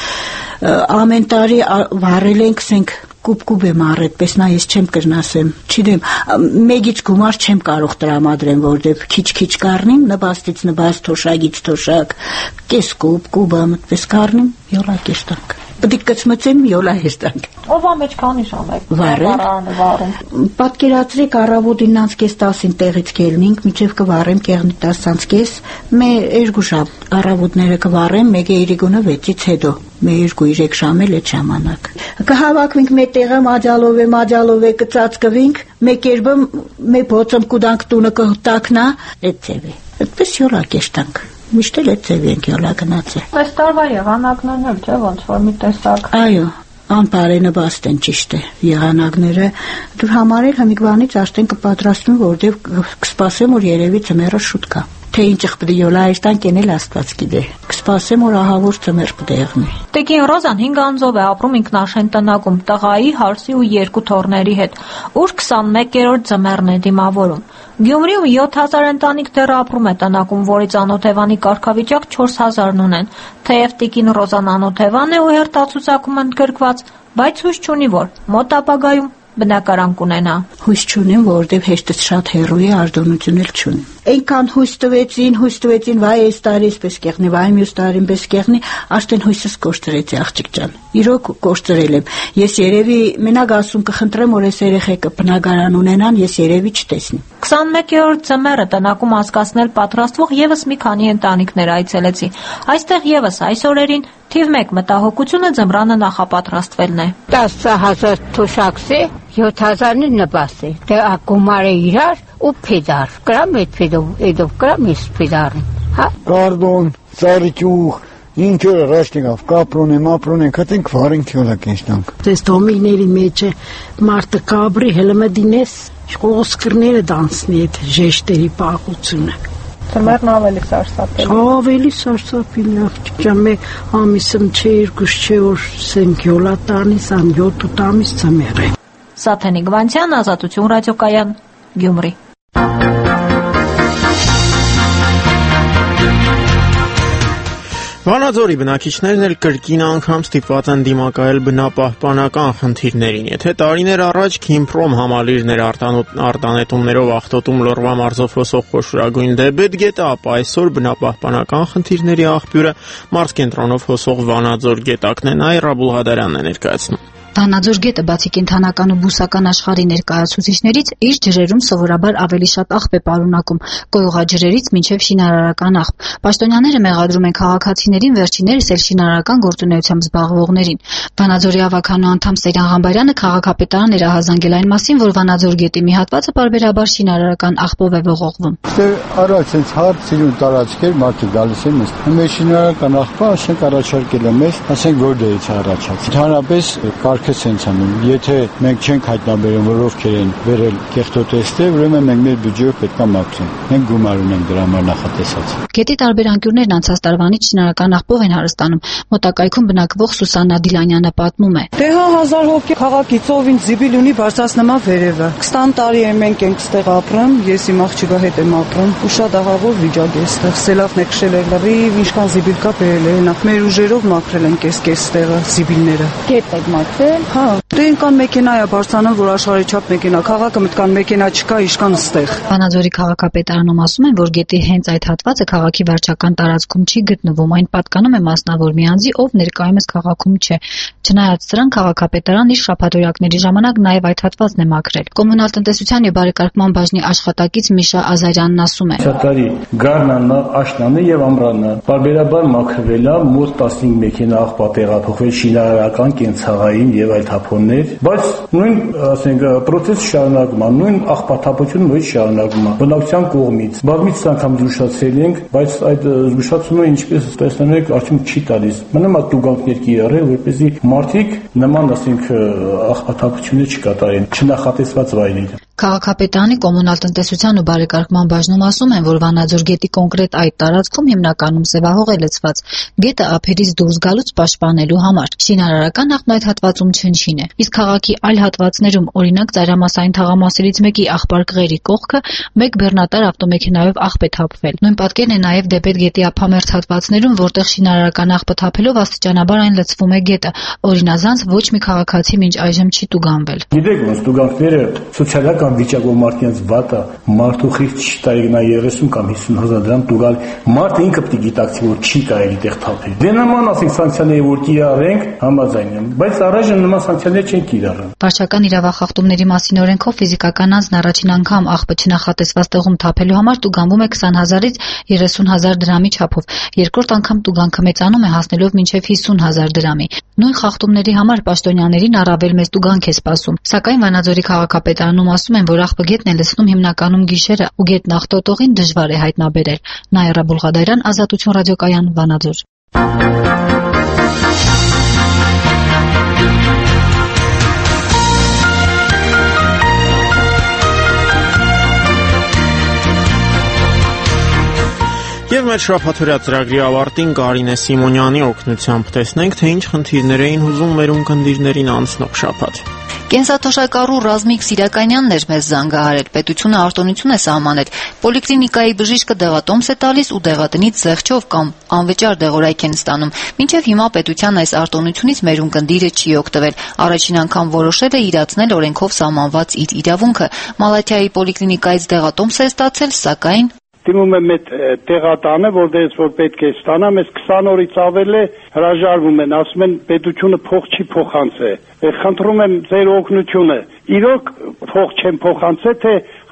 ամեն տարի վառել ենք սենք կուպ-կուպ եմ առ այդպես նա ես չեմ կրնասեմ, չիդեմ, մեգից գումար չեմ կարող տրամադրեմ, որտեվ քիչ-քիչ կառնիմ, նպաստից նպաստ, թոշակից թոշակ, կես կուպ, կուբը մտպես կառնիմ, յոլա կեշտանք։ Պտի կծմծեմ յոլա հեստանք։ Ովա մեջ քանի ժամ եք վառել։ Պատկերացրեք առավոտին անց կես տասին տեղից կելնինք, միջև կվառեմ կեղնի տասանց կես, մե երկու ժամ առավոտները կվառեմ, մեկը երիգոնը վեցից հետո, մե երկու երեք ժամ էլ այդ ժամանակ։ Կհավաքվենք մեր տեղը մաջալով է, մաջալով է կծածկվինք, մեկ երբը մե փոցում կուդանք տունը կտակնա, այդ ձև է։ Այդպես յոլա կեշտանք։ Միշտ էլ այդ ձևի ենք յոլա գնացել։ Այս տարվա եղանակներն էլ չէ, ոնց որ մի տեսակ։ Այո, անպարենպաստ են ճիշտ է եղանակները։ Դուր համարել հմիկվանից աշտեն կպատրաստում, որտեղ կսպասեմ, որ երևի ձմեռը շուտ կա։ Թե ինչ պիտի յոլա այստան կենել Աստված գիտե։ Կսպասեմ, որ ահավոր ձմեռ պիտի եղնի։ Տիկին Ռոզան հինգ անձով է ապրում ինքնաշեն տնակում, տղայի, հարսի ու երկու թոռների հետ, ուր քսանմեկերորդ ձմեռն է դիմավորում։ Գյումրիում յոթ հազար ընտանիք դեռ ապրում է տնակում, որից անօթևանի կարգավիճակ չորս հազարն ունեն։ Թեև տիկին Ռոզան անօթևան է ու հերթացուցակում ընդգրկված, բայց հույս չունի, որ մոտ ապագայում բնակարան կունենա։ Հույս չունեմ, որովհետև հեշտից շատ հեռու է, ардոնություն էլ չունեմ։ Այնքան հույս տվեցին, հույս տվեցին, վայ այս տարի էսպես կեղնի, վայ մյուս տարին պես կեղնի, աշտեն հույսս կոշտրեցի աղջիկ ջան։ Իրոք կոշտրել եմ։ Ես երևի մենակ ասում կխնդրեմ, որ այս երեխեքը բնակարան ունենան, ես երևի չտեսնի։ քսանմեկերորդ ձմեռը տնակում անցկացնել պատրաստվող եւս մի քանի ընտանիքներ այցելեցի։ Այստեղ եւս այս օրերին թիվ մեկ մտահոգությունը ձմռանը նախապատրաստվելն է։ տասը հազար թոշակսի յոթ հազարն նպաստի դե ակումարը իրար ու փեդար կրամ այդ փեդով այդով կրամ ես փեդարը հա կարդոն ծառիճուղ Ինչ որ ռաշտինով կապրոն եմ ապրոն ենք հատենք վարին քյոլա կենշտանք Դες դոմիների մեջ մարտը կաբրի հելմդինես խոսքրները դանսնի այդ ժեշտերի պաղությունը Ծմերն ավելի սարսափելի Ավելի սարսափելի աղջիկան մե ամիսում չէ երկուս չէ որ սեն քյոլա տանիս ամ յոթ ամիս ծմեր է Սաթենիկ Վանցյան Ազատություն ռադիոկայան Գյումրի Վանաձորի բնակիչներն էլ կրկին անգամ ստիպված են դիմակայել բնապահպանական խնդիրներին։ Եթե տարիներ առաջ Քիմպրոմ համալիրներ արտանետումներով աղտոտում Լոռվա մարզով հոսող խոշորագույն դեբետ գետը, ապա այսօր բնապահպանական խնդիրների աղբյուրը մարզկենտրոնով հոսող Վանաձոր գետակն է, Նաիրա Բուլղադարյանն է ներկայացնում։ Վանաձոր գետը բացի կենդանական ու բուսական աշխարհի ներկայացուցիչներից իր ջրերում սովորաբար ավելի շատ աղբ է պարունակում, կոյուղաջրերից մինչև շինարարական աղբ։ Պաշտոնյաները մեղադրում են քաղաքացիներին, վերջիններս էլ շինարարական գործունեությամբ զբաղվողներին։ Վանաձորի ավականու անդամ Սերյան Ղամբարյանը քաղաքապետարան էր ահազանգել այն մասին, որ Վանաձոր գետի մի հատվածը պարբերաբար շինարարական աղբով է ողողվում։ Դե առաջ ցենց հարց սիրուն տարածքեր մարդը գալիս են մեզ։ Մեր շինարարական աղբը ասենք առաջարկել է մեզ, ասենք որտեղից առաջացել։ Ընդհանրապես կարգը սենց անում։ Եթե մենք չենք հայտնաբերում, որ ովքեր են վերել կեղտոտեստը, ուրեմն մենք մեր բյուջեով պետք է մաքրենք։ Մենք գումար ունենք դրա համար նախատեսած։ Գետի տարբեր անկյուններն անցած տարվանից շինարարական աղբով են հարստանում։ Մոտակայքում բնակվող Սուսաննա Դիլանյանը պատմում է. Դե հա հազար հոգի քաղաքիցով ինձ զիբիլ ունի բարձրացնամա վերևը։ քսան տարի է մենք ենք ստեղ ապրում, ես իմ աղջիկա հետ եմ ապրում։ Ու շատ աղավոր վիճակ է ստեղ։ Սելավն է քշել է լրիվ, ինչքան զիբիլ կա բերել է նա։ Մեր ուժերով մաքրել են կես-կես տեղը զիբիլները։ Գետ եք մաքրել։ Հա, դե ինքան մեքենա է բարձրանում, որ աշխարհի չափ մեքենա, քաղաքը մտքան մեքենա չկա, իշքան ստեղ։ Վանաձորի քաղաքապետարանում ասում են, որ գետի հենց այդ հատվածը քաղաքի վարչական տարածքում չի գտնվում, այն պատկանում է մասնավոր մի անձի, ով ներկայումս քաղաքում չէ։ Չնայած սրան քաղաքապետարանն իր շաբաթօրյակների ժամանակ նաև այդ հատվածն է մաքրել։ Կոմունալ տնտեսության եւ բարեկարգման բաժնի աշխատակից Միշա Ազարյանն ասում է. Շատարի գարնանա, աշնանը եւ ամռանը բարբերաբար մաքրվել է մոտ տասնհինգ մեքենա աղբա տեղափոխվել շինարարական, կենցաղային եւ այլ թափոններ, բայց նույն, ասենք, process շարունակում է, նույն աղբաթափությունը ոչ շարունակում է բնակության կողմից։ Բազմից անգամ զգուշացրել ենք, բայց այդ զգուշացումը ինչպես տեսնում եք, արդյունք չի տալիս։ Մնում է տուգանքներ կիրառել, որպեսզի մարդիկ նման, ասենք, աղբաթափություններ չկատարեն, չնախատեսված վայրեր։ Քաղաքապետարանի կոմունալ տնտեսության ու բարեկարգման բաժնում ասում են, որ Վանաձոր գետի կոնկրետ այդ տարածքում հիմնականում սևահող է լցված, գետը ափերից դուրս գալուց պաշտպանելու համար։ Շինարարական աղբն այդ հատվածում չնչին է, իսկ քաղաքի այլ հատվածներում, օրինակ ծայրամասային թաղամասերից մեկի աղբարկղերի կողքը, մեկ բեռնատար ավտոմեքենայով աղբ է թափվել։ Նույն պատկերն է նաև Դեբետ գետի ափամերձ հատվածներում, որտեղ շինարարական աղբը թափելով աստիճանաբար այն լցվում է գետը։ Օրինազանց ոչ մի քաղաքացի մինչ այժմ չի տուգանվել։ Գիտեք, ոնց տուգանքները սոցիալական վիճակով մարդկանց վատը, մարդու խիղճ չտայգնա երեսուն կամ հիսուն հազար դրամ տուգալ, մարդը ինքը պետք է գիտակցի, որ չի կարելի տեղ թափել։ Դե նման ասենք սանկցիաների որ կիրառենք, համաձայն եմ, բայց առայժմ նման սանկցիաներ չեն կիրառում։ Վարչական իրավախախտումների մասին օրենքով ֆիզիկական անձն առաջին անգամ աղբը չնախատեսված տեղում թափելու համար տուգանվում է քսան հազարից երեսուն հազար դրամի չափով, երկրորդ անգամ տուգանքը մեծանում է հասնելով մինչև հիսուն հազար դրամի։ Նույն խախտումների համար պաշտոնյաներին առավել մեծ տուգանք է սպասում։ Սակայն Վանաձորի քաղաքապետարանում ասում են, որ աղբը գետն է լցնում հիմնականում գիշերը ու գետն աղտոտողին դժվար է հայտնաբերել։ Նաիրա Բուլղադարյան, Ազատություն ռադիոկայան, Վանաձոր։ Եվ մեր շաբաթօրյա ծրագրի ավարտին Կարինե Սիմոնյանի օգնությամբ տեսնենք, թե ինչ խնդիրներ էին հուզում մեր ունկնդիրներին անցնող շաբաթ։ Կենսաթոշակառու Ռազմիկ Սիրականյանն էր մեզ զանգահարել, պետությունը արտոնություն է սահմանել, պոլիկլինիկայի բժիշկը դեղատոմս է տալիս ու դեղատնից զեղչով կամ անվճար դեղորայք են ստանում։ Մինչև հիմա պետության այս արտոնությունից մեր ունկնդիրը չի օգտվել, առաջին անգամ որոշել է իրացնել օրենքով սահմանված իր իրավունքը։ Մալաթիայի պոլիկլինիկայից դեղատոմս է ստացել, սակայն դիմում եմ այդ տեղատանը, որտեղից որ պետք է ստանամ, այս քսան օրից ավել է հրաժարվում են, ասում են պետությունը փող չի փոխանցե։ Խնդրում եմ ձեր օգնությունը։ Իրոք փող չեն փոխանցե, թե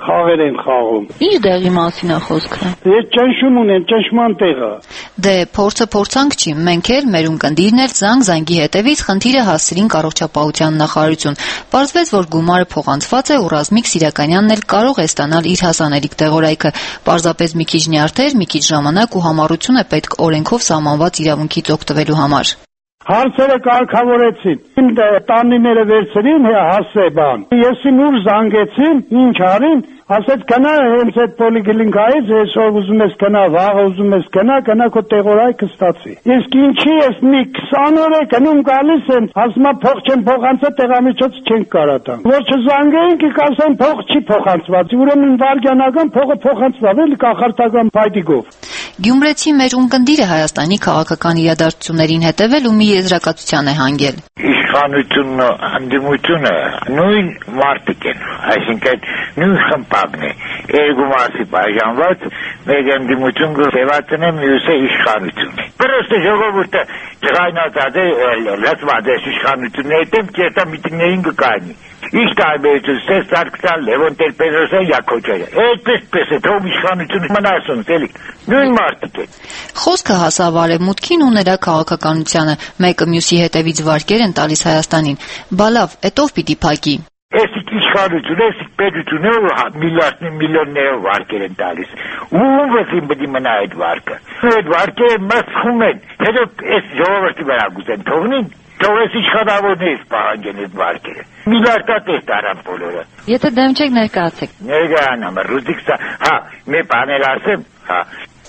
խաղեր են խաղում։ Ինչ դեղի մասին է խոսքը։ Ես ճնշում ունեմ, ճնշման տեղը։ Դե փորձը փորձանք չի, մենք էլ մեր ունկնդիրն էլ զանգ-զանգի հետևից խնդիրը հասցրին առողջապահության նախարարություն։ Պարզվեց, որ գումարը փոխանցված է ու Ռազմիկ Սիրականյանն էլ կարող է ստանալ իր հասանելիք տեղորայքը։ Պարզապես մի քիչ նյարդեր, մի քիչ ժամանակ ու համառություն է պետք օրենքով սահմանված իրավունքից օգտվելու համար։ Հարցերը կարգավորեցին։ Իմ տանիները վերցրին, հասե բան։ Եսին ուր զանգեցին, ինչ արին, ասեց գնա հենց այդ պոլիկլինիկայից, այսօր ուզում ես գնա, վաղը ուզում ես գնա, գնա քո տեղորայքը ստացի։ Իսկ ինչի ես մի քսան օր է գնում գալիս եմ, ասում եմ փող չեմ փոխանցել, տեղամիջոց չենք կարա տան։ Որ չզանգեին, կասեն փող չի փոխանցված, ուրեմն վարգյանական փողը փոխանցավ, էլի կախարդական փայտիկով։ Գյումրեցի մեր ունկնդիրը Հայաստանի քաղաքական իրադարձություններին հետևել ու մի եզրակացության է հանգել։ Իշխանությունն ու ընդդիմությունը նույն մարդիկ են, այսինքն նույն խմբակն է։ Երկու մասի բաժանված, մեկ ընդդիմություն գծվածն է, մյուսը իշխանություն է։ Պրոստը ժողովուրդը ջղայնացած է, լծված է իշխանությունների հետ, կերտա միտինգներին կկայանի։ Ինչ տարբերություն ստե Սարգսյան, Լևոն Տեր-Պետրոսյան, Յակոբյանը։ Այդպես պես է, թող իշխանությունը մնացուն, էլի։ Նույն մարդիկ են։ Խոսքը հասավ արևմուտքին ու նրա քաղաքականությանը, մեկը մյուսի հետևից վարկեր են տալիս Հայաստանին։ Բա լավ, էտով պիտի փակի։ Էսիկ իշխանություն, էսիկ պետությունը միլիարդներ, միլիոններով վարկեր են տալիս։ Ում վեցին պետք է մնա այդ վարկը։ Այդ վարկերը մսխում են, հետո այս ժողովրդի վրա գուզեն թողնին։ Թողես իշխանավորներից պահանջեն այդ վարկերը։ Միլիարդատեր տարան բոլորը։ Եթե դեմ չեք ներկայացեք։ Ներկայանամ, ռուզիկսա, հա, մի բան էլ ասեմ, հա։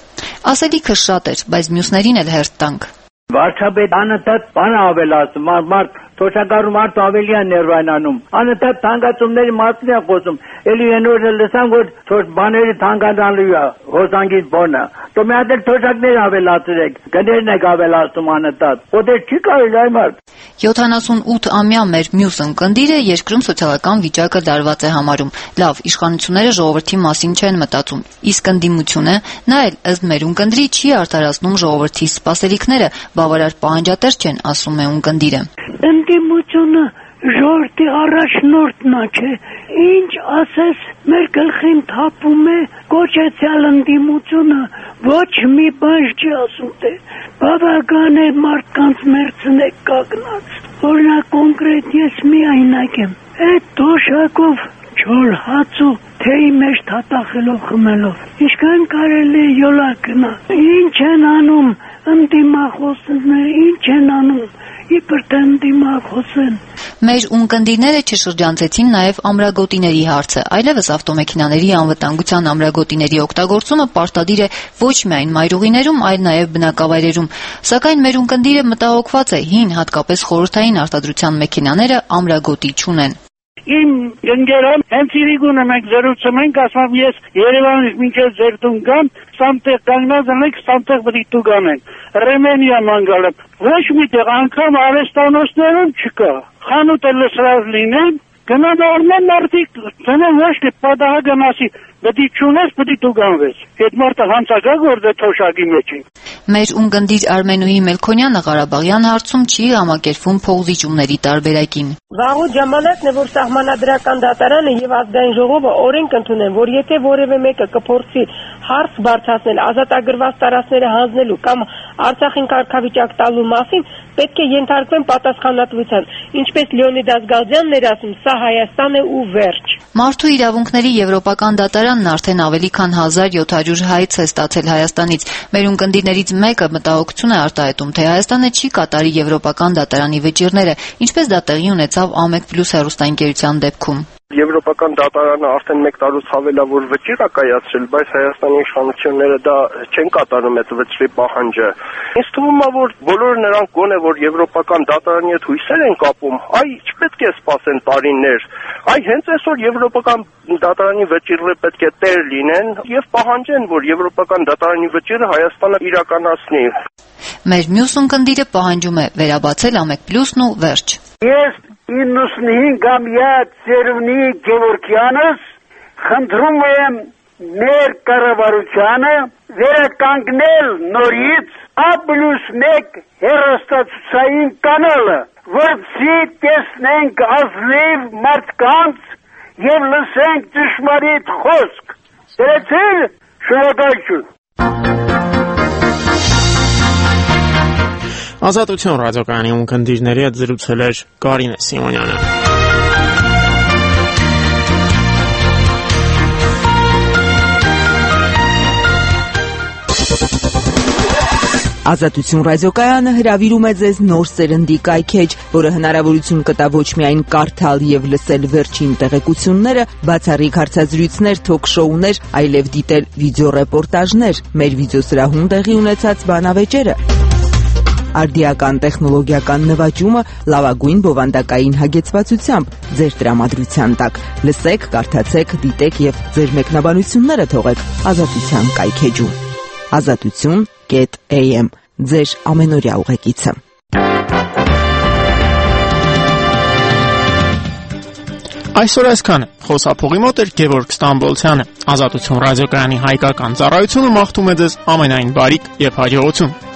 Ասելիքը շատ էր, բայց մյուսներին էլ հերթ տանք։ Վարչապետ անընդհատ բան ավելացում, մարդ թոշակառու մարդը ավելի է ներվայնանում, անընդհատ թանկացումների մասին է խոսում, էլի ենոր լսան, որ թոշ բաների թանկանալու է, հոսանգից բոնը, դու մի հատ էլ թոշակներ ավելացրեք, գներն եք ավելացում անընդհատ, ոդեր չի կարել այ մարդ։ յոթանասունութամյա մեր մյուս ընկնդիրը երկրում սոցիալական վիճակը դարված է համարում։ Լավ, իշխանությունները ժողովրդի մասին չեն մտածում, իսկ ընդդիմությունը, նա էլ ըստ մեր ունկնդրի չի արտարացնում ժողովրդի սպասելիքները, բավարար պահանջատեր չեն, ասում է ունկնդիրը։ Ընդդիմությունը ժողովրդի առաջնորդն է, չէ։ Ինչ ասես, մեր գլխին թափում է կոչեցյալ ընդդիմությունը, ոչ մի բան չի ասում, թե բավական է մարդկանց մերցնեք կանգնած։ Օրինակ կոնկրետ ես միայնակ եմ, այդ թոշակով չոր հաց ու թեյի մեջ թաթախելով խմելով, ինչքան կարելի է յոլա գնա, ինչ են անում ընդդիմախոսները, ինչ են անում իբր թե ընդդիմախոսեն։ Մեր ունկնդիրները չշրջանցեցին նաև ամրագոտիների հարցը, այլևս ավտոմեքենաների անվտանգության ամրագոտիների օգտագործումը պարտադիր է ոչ միայն մայրուղիներում, այլ նաև բնակավայրերում, սակայն մեր ունկնդիրը մտահոգված է, հին, հատկապես խորհրդային արտադրության մեքենաները ամրագոտի չունեն։ Իմ ընկերան հենց իրիկունը մենք զրուցում ենք, ասում ես Երևանից մինչև ձեր տուն գամ, սամտեղ կանգնած ենք, սամտեղ պետք է գանեն։ Ռեմենիա մանգալը ոչ միտեղ անգամ արեստանոցներում չկա։ Խանութը լսրած լինեն, գնան օրնեն մարդիկ, ծնեն ոչ թե պատահական գնասի, պետք է չունես, պետք է դու գանվես։ Այդ մարդը հանցագա գործ է թոշակի մեջ է։ Մեր ունկնդիր Արմենուհի Մելքոնյանը Ղարաբաղյան հարցում չի համակերպվում փողզիջումների տարբերակին։ Վաղուց ժամանակն է, որ սահմանադրական դատարանը եւ ազգային ժողովը օրենք ընդունեն, որ եթե որևէ մեկը կփորձի հարց բարձրացնել ազատագրված տարածքները հանձնելու կամ Արցախին կարգավիճակ տալու մասին, պետք է ենթարկվեն պատասխանատվության։ Ինչպես Լեոնիդ Ազգալյանն էր ասում, սա Հայաստան է ու վերջ։ Մարդու իրավունքների եվրոպական դատարանն արդեն ավելի քան հազար յոթ հարյուր հայց է ստացել Հայաստանից։ Մեր ունկնդիրներից մեկը մտահոգություն է արտահայտում, թե Հայաստանը չի կատարի եվրոպական դատարանի վճիռները, ինչպես դա տեղի ունեցավ Ամեկ Պլյուս հեռուստաընկերության դեպքում։ Եվրոպական դատարանը արդեն մեկ տարուց հավելա, որ վճիռ է կայացրել, բայց Հայաստանի իշխանությունները դա չեն կատարում այդ վճռի պահանջը։ Ինձ թվում է, որ բոլորը նրանք գոնե որ եվրոպական դատարանի հետ հույսեր են կապում, այ չպետք է սպասեն տարիներ, այ հենց այսօր եվրոպական դատարանի վճիռը պետք է տեր լինեն եւ պահանջեն, որ եվրոպական դատարանի վճիռը Հայաստանը իրականացնի։ Մեր մյուս ունկնդիրը պահանջում է վերաբացել Ամեկ Պլյուսն ու վերջ։ Ես իննսունհինգամյա ծերունի Գևորգյանս խնդրում եմ մեր կառավարությանը վերականգնել նորից A պլյուս մեկ հեռուստացուցային կանալը, որպեսզի տեսնենք ազնիվ մարդկանց եւ լսենք ճշմարիտ խոսք։ Դերեցին շնորհակալություն։ Ազատություն ռադիոկայանի ունկնդիրների հետ զրուցել էր Կարինե Սիմոնյանը։ Ազատություն ռադիոկայանը հրավիրում է ձեզ նոր սերնդի կայքեջ, որը հնարավորություն կտա ոչ միայն կարդալ եւ լսել վերջին տեղեկությունները, բացառիկ հարցազրույցներ, թոք-շոուներ, այլև դիտել վիդեոռեպորտաժներ, մեր վիդեոսրահում տեղի ունեցած բանավեճերը, արդիական տեխնոլոգիական նվաճումը լավագույն բովանդակային հագեցվածությամբ ձեր տրամադրության տակ։ Լսեք, կարդացեք, դիտեք եւ ձեր մեկնաբանությունները թողեք Ազատության կայքեջում։ Ազատություն am ձեր ամենօրյա ուղեկիցը։ Այսօր այսքանը։ Խոսափողի մոտ էր Գևորգ Ստամբոլցյանը։ Ազատություն ռադիոկայանի հայկական ծառայությունը մաղթում է ձեզ ամենայն բարիք եւ հաջողություն։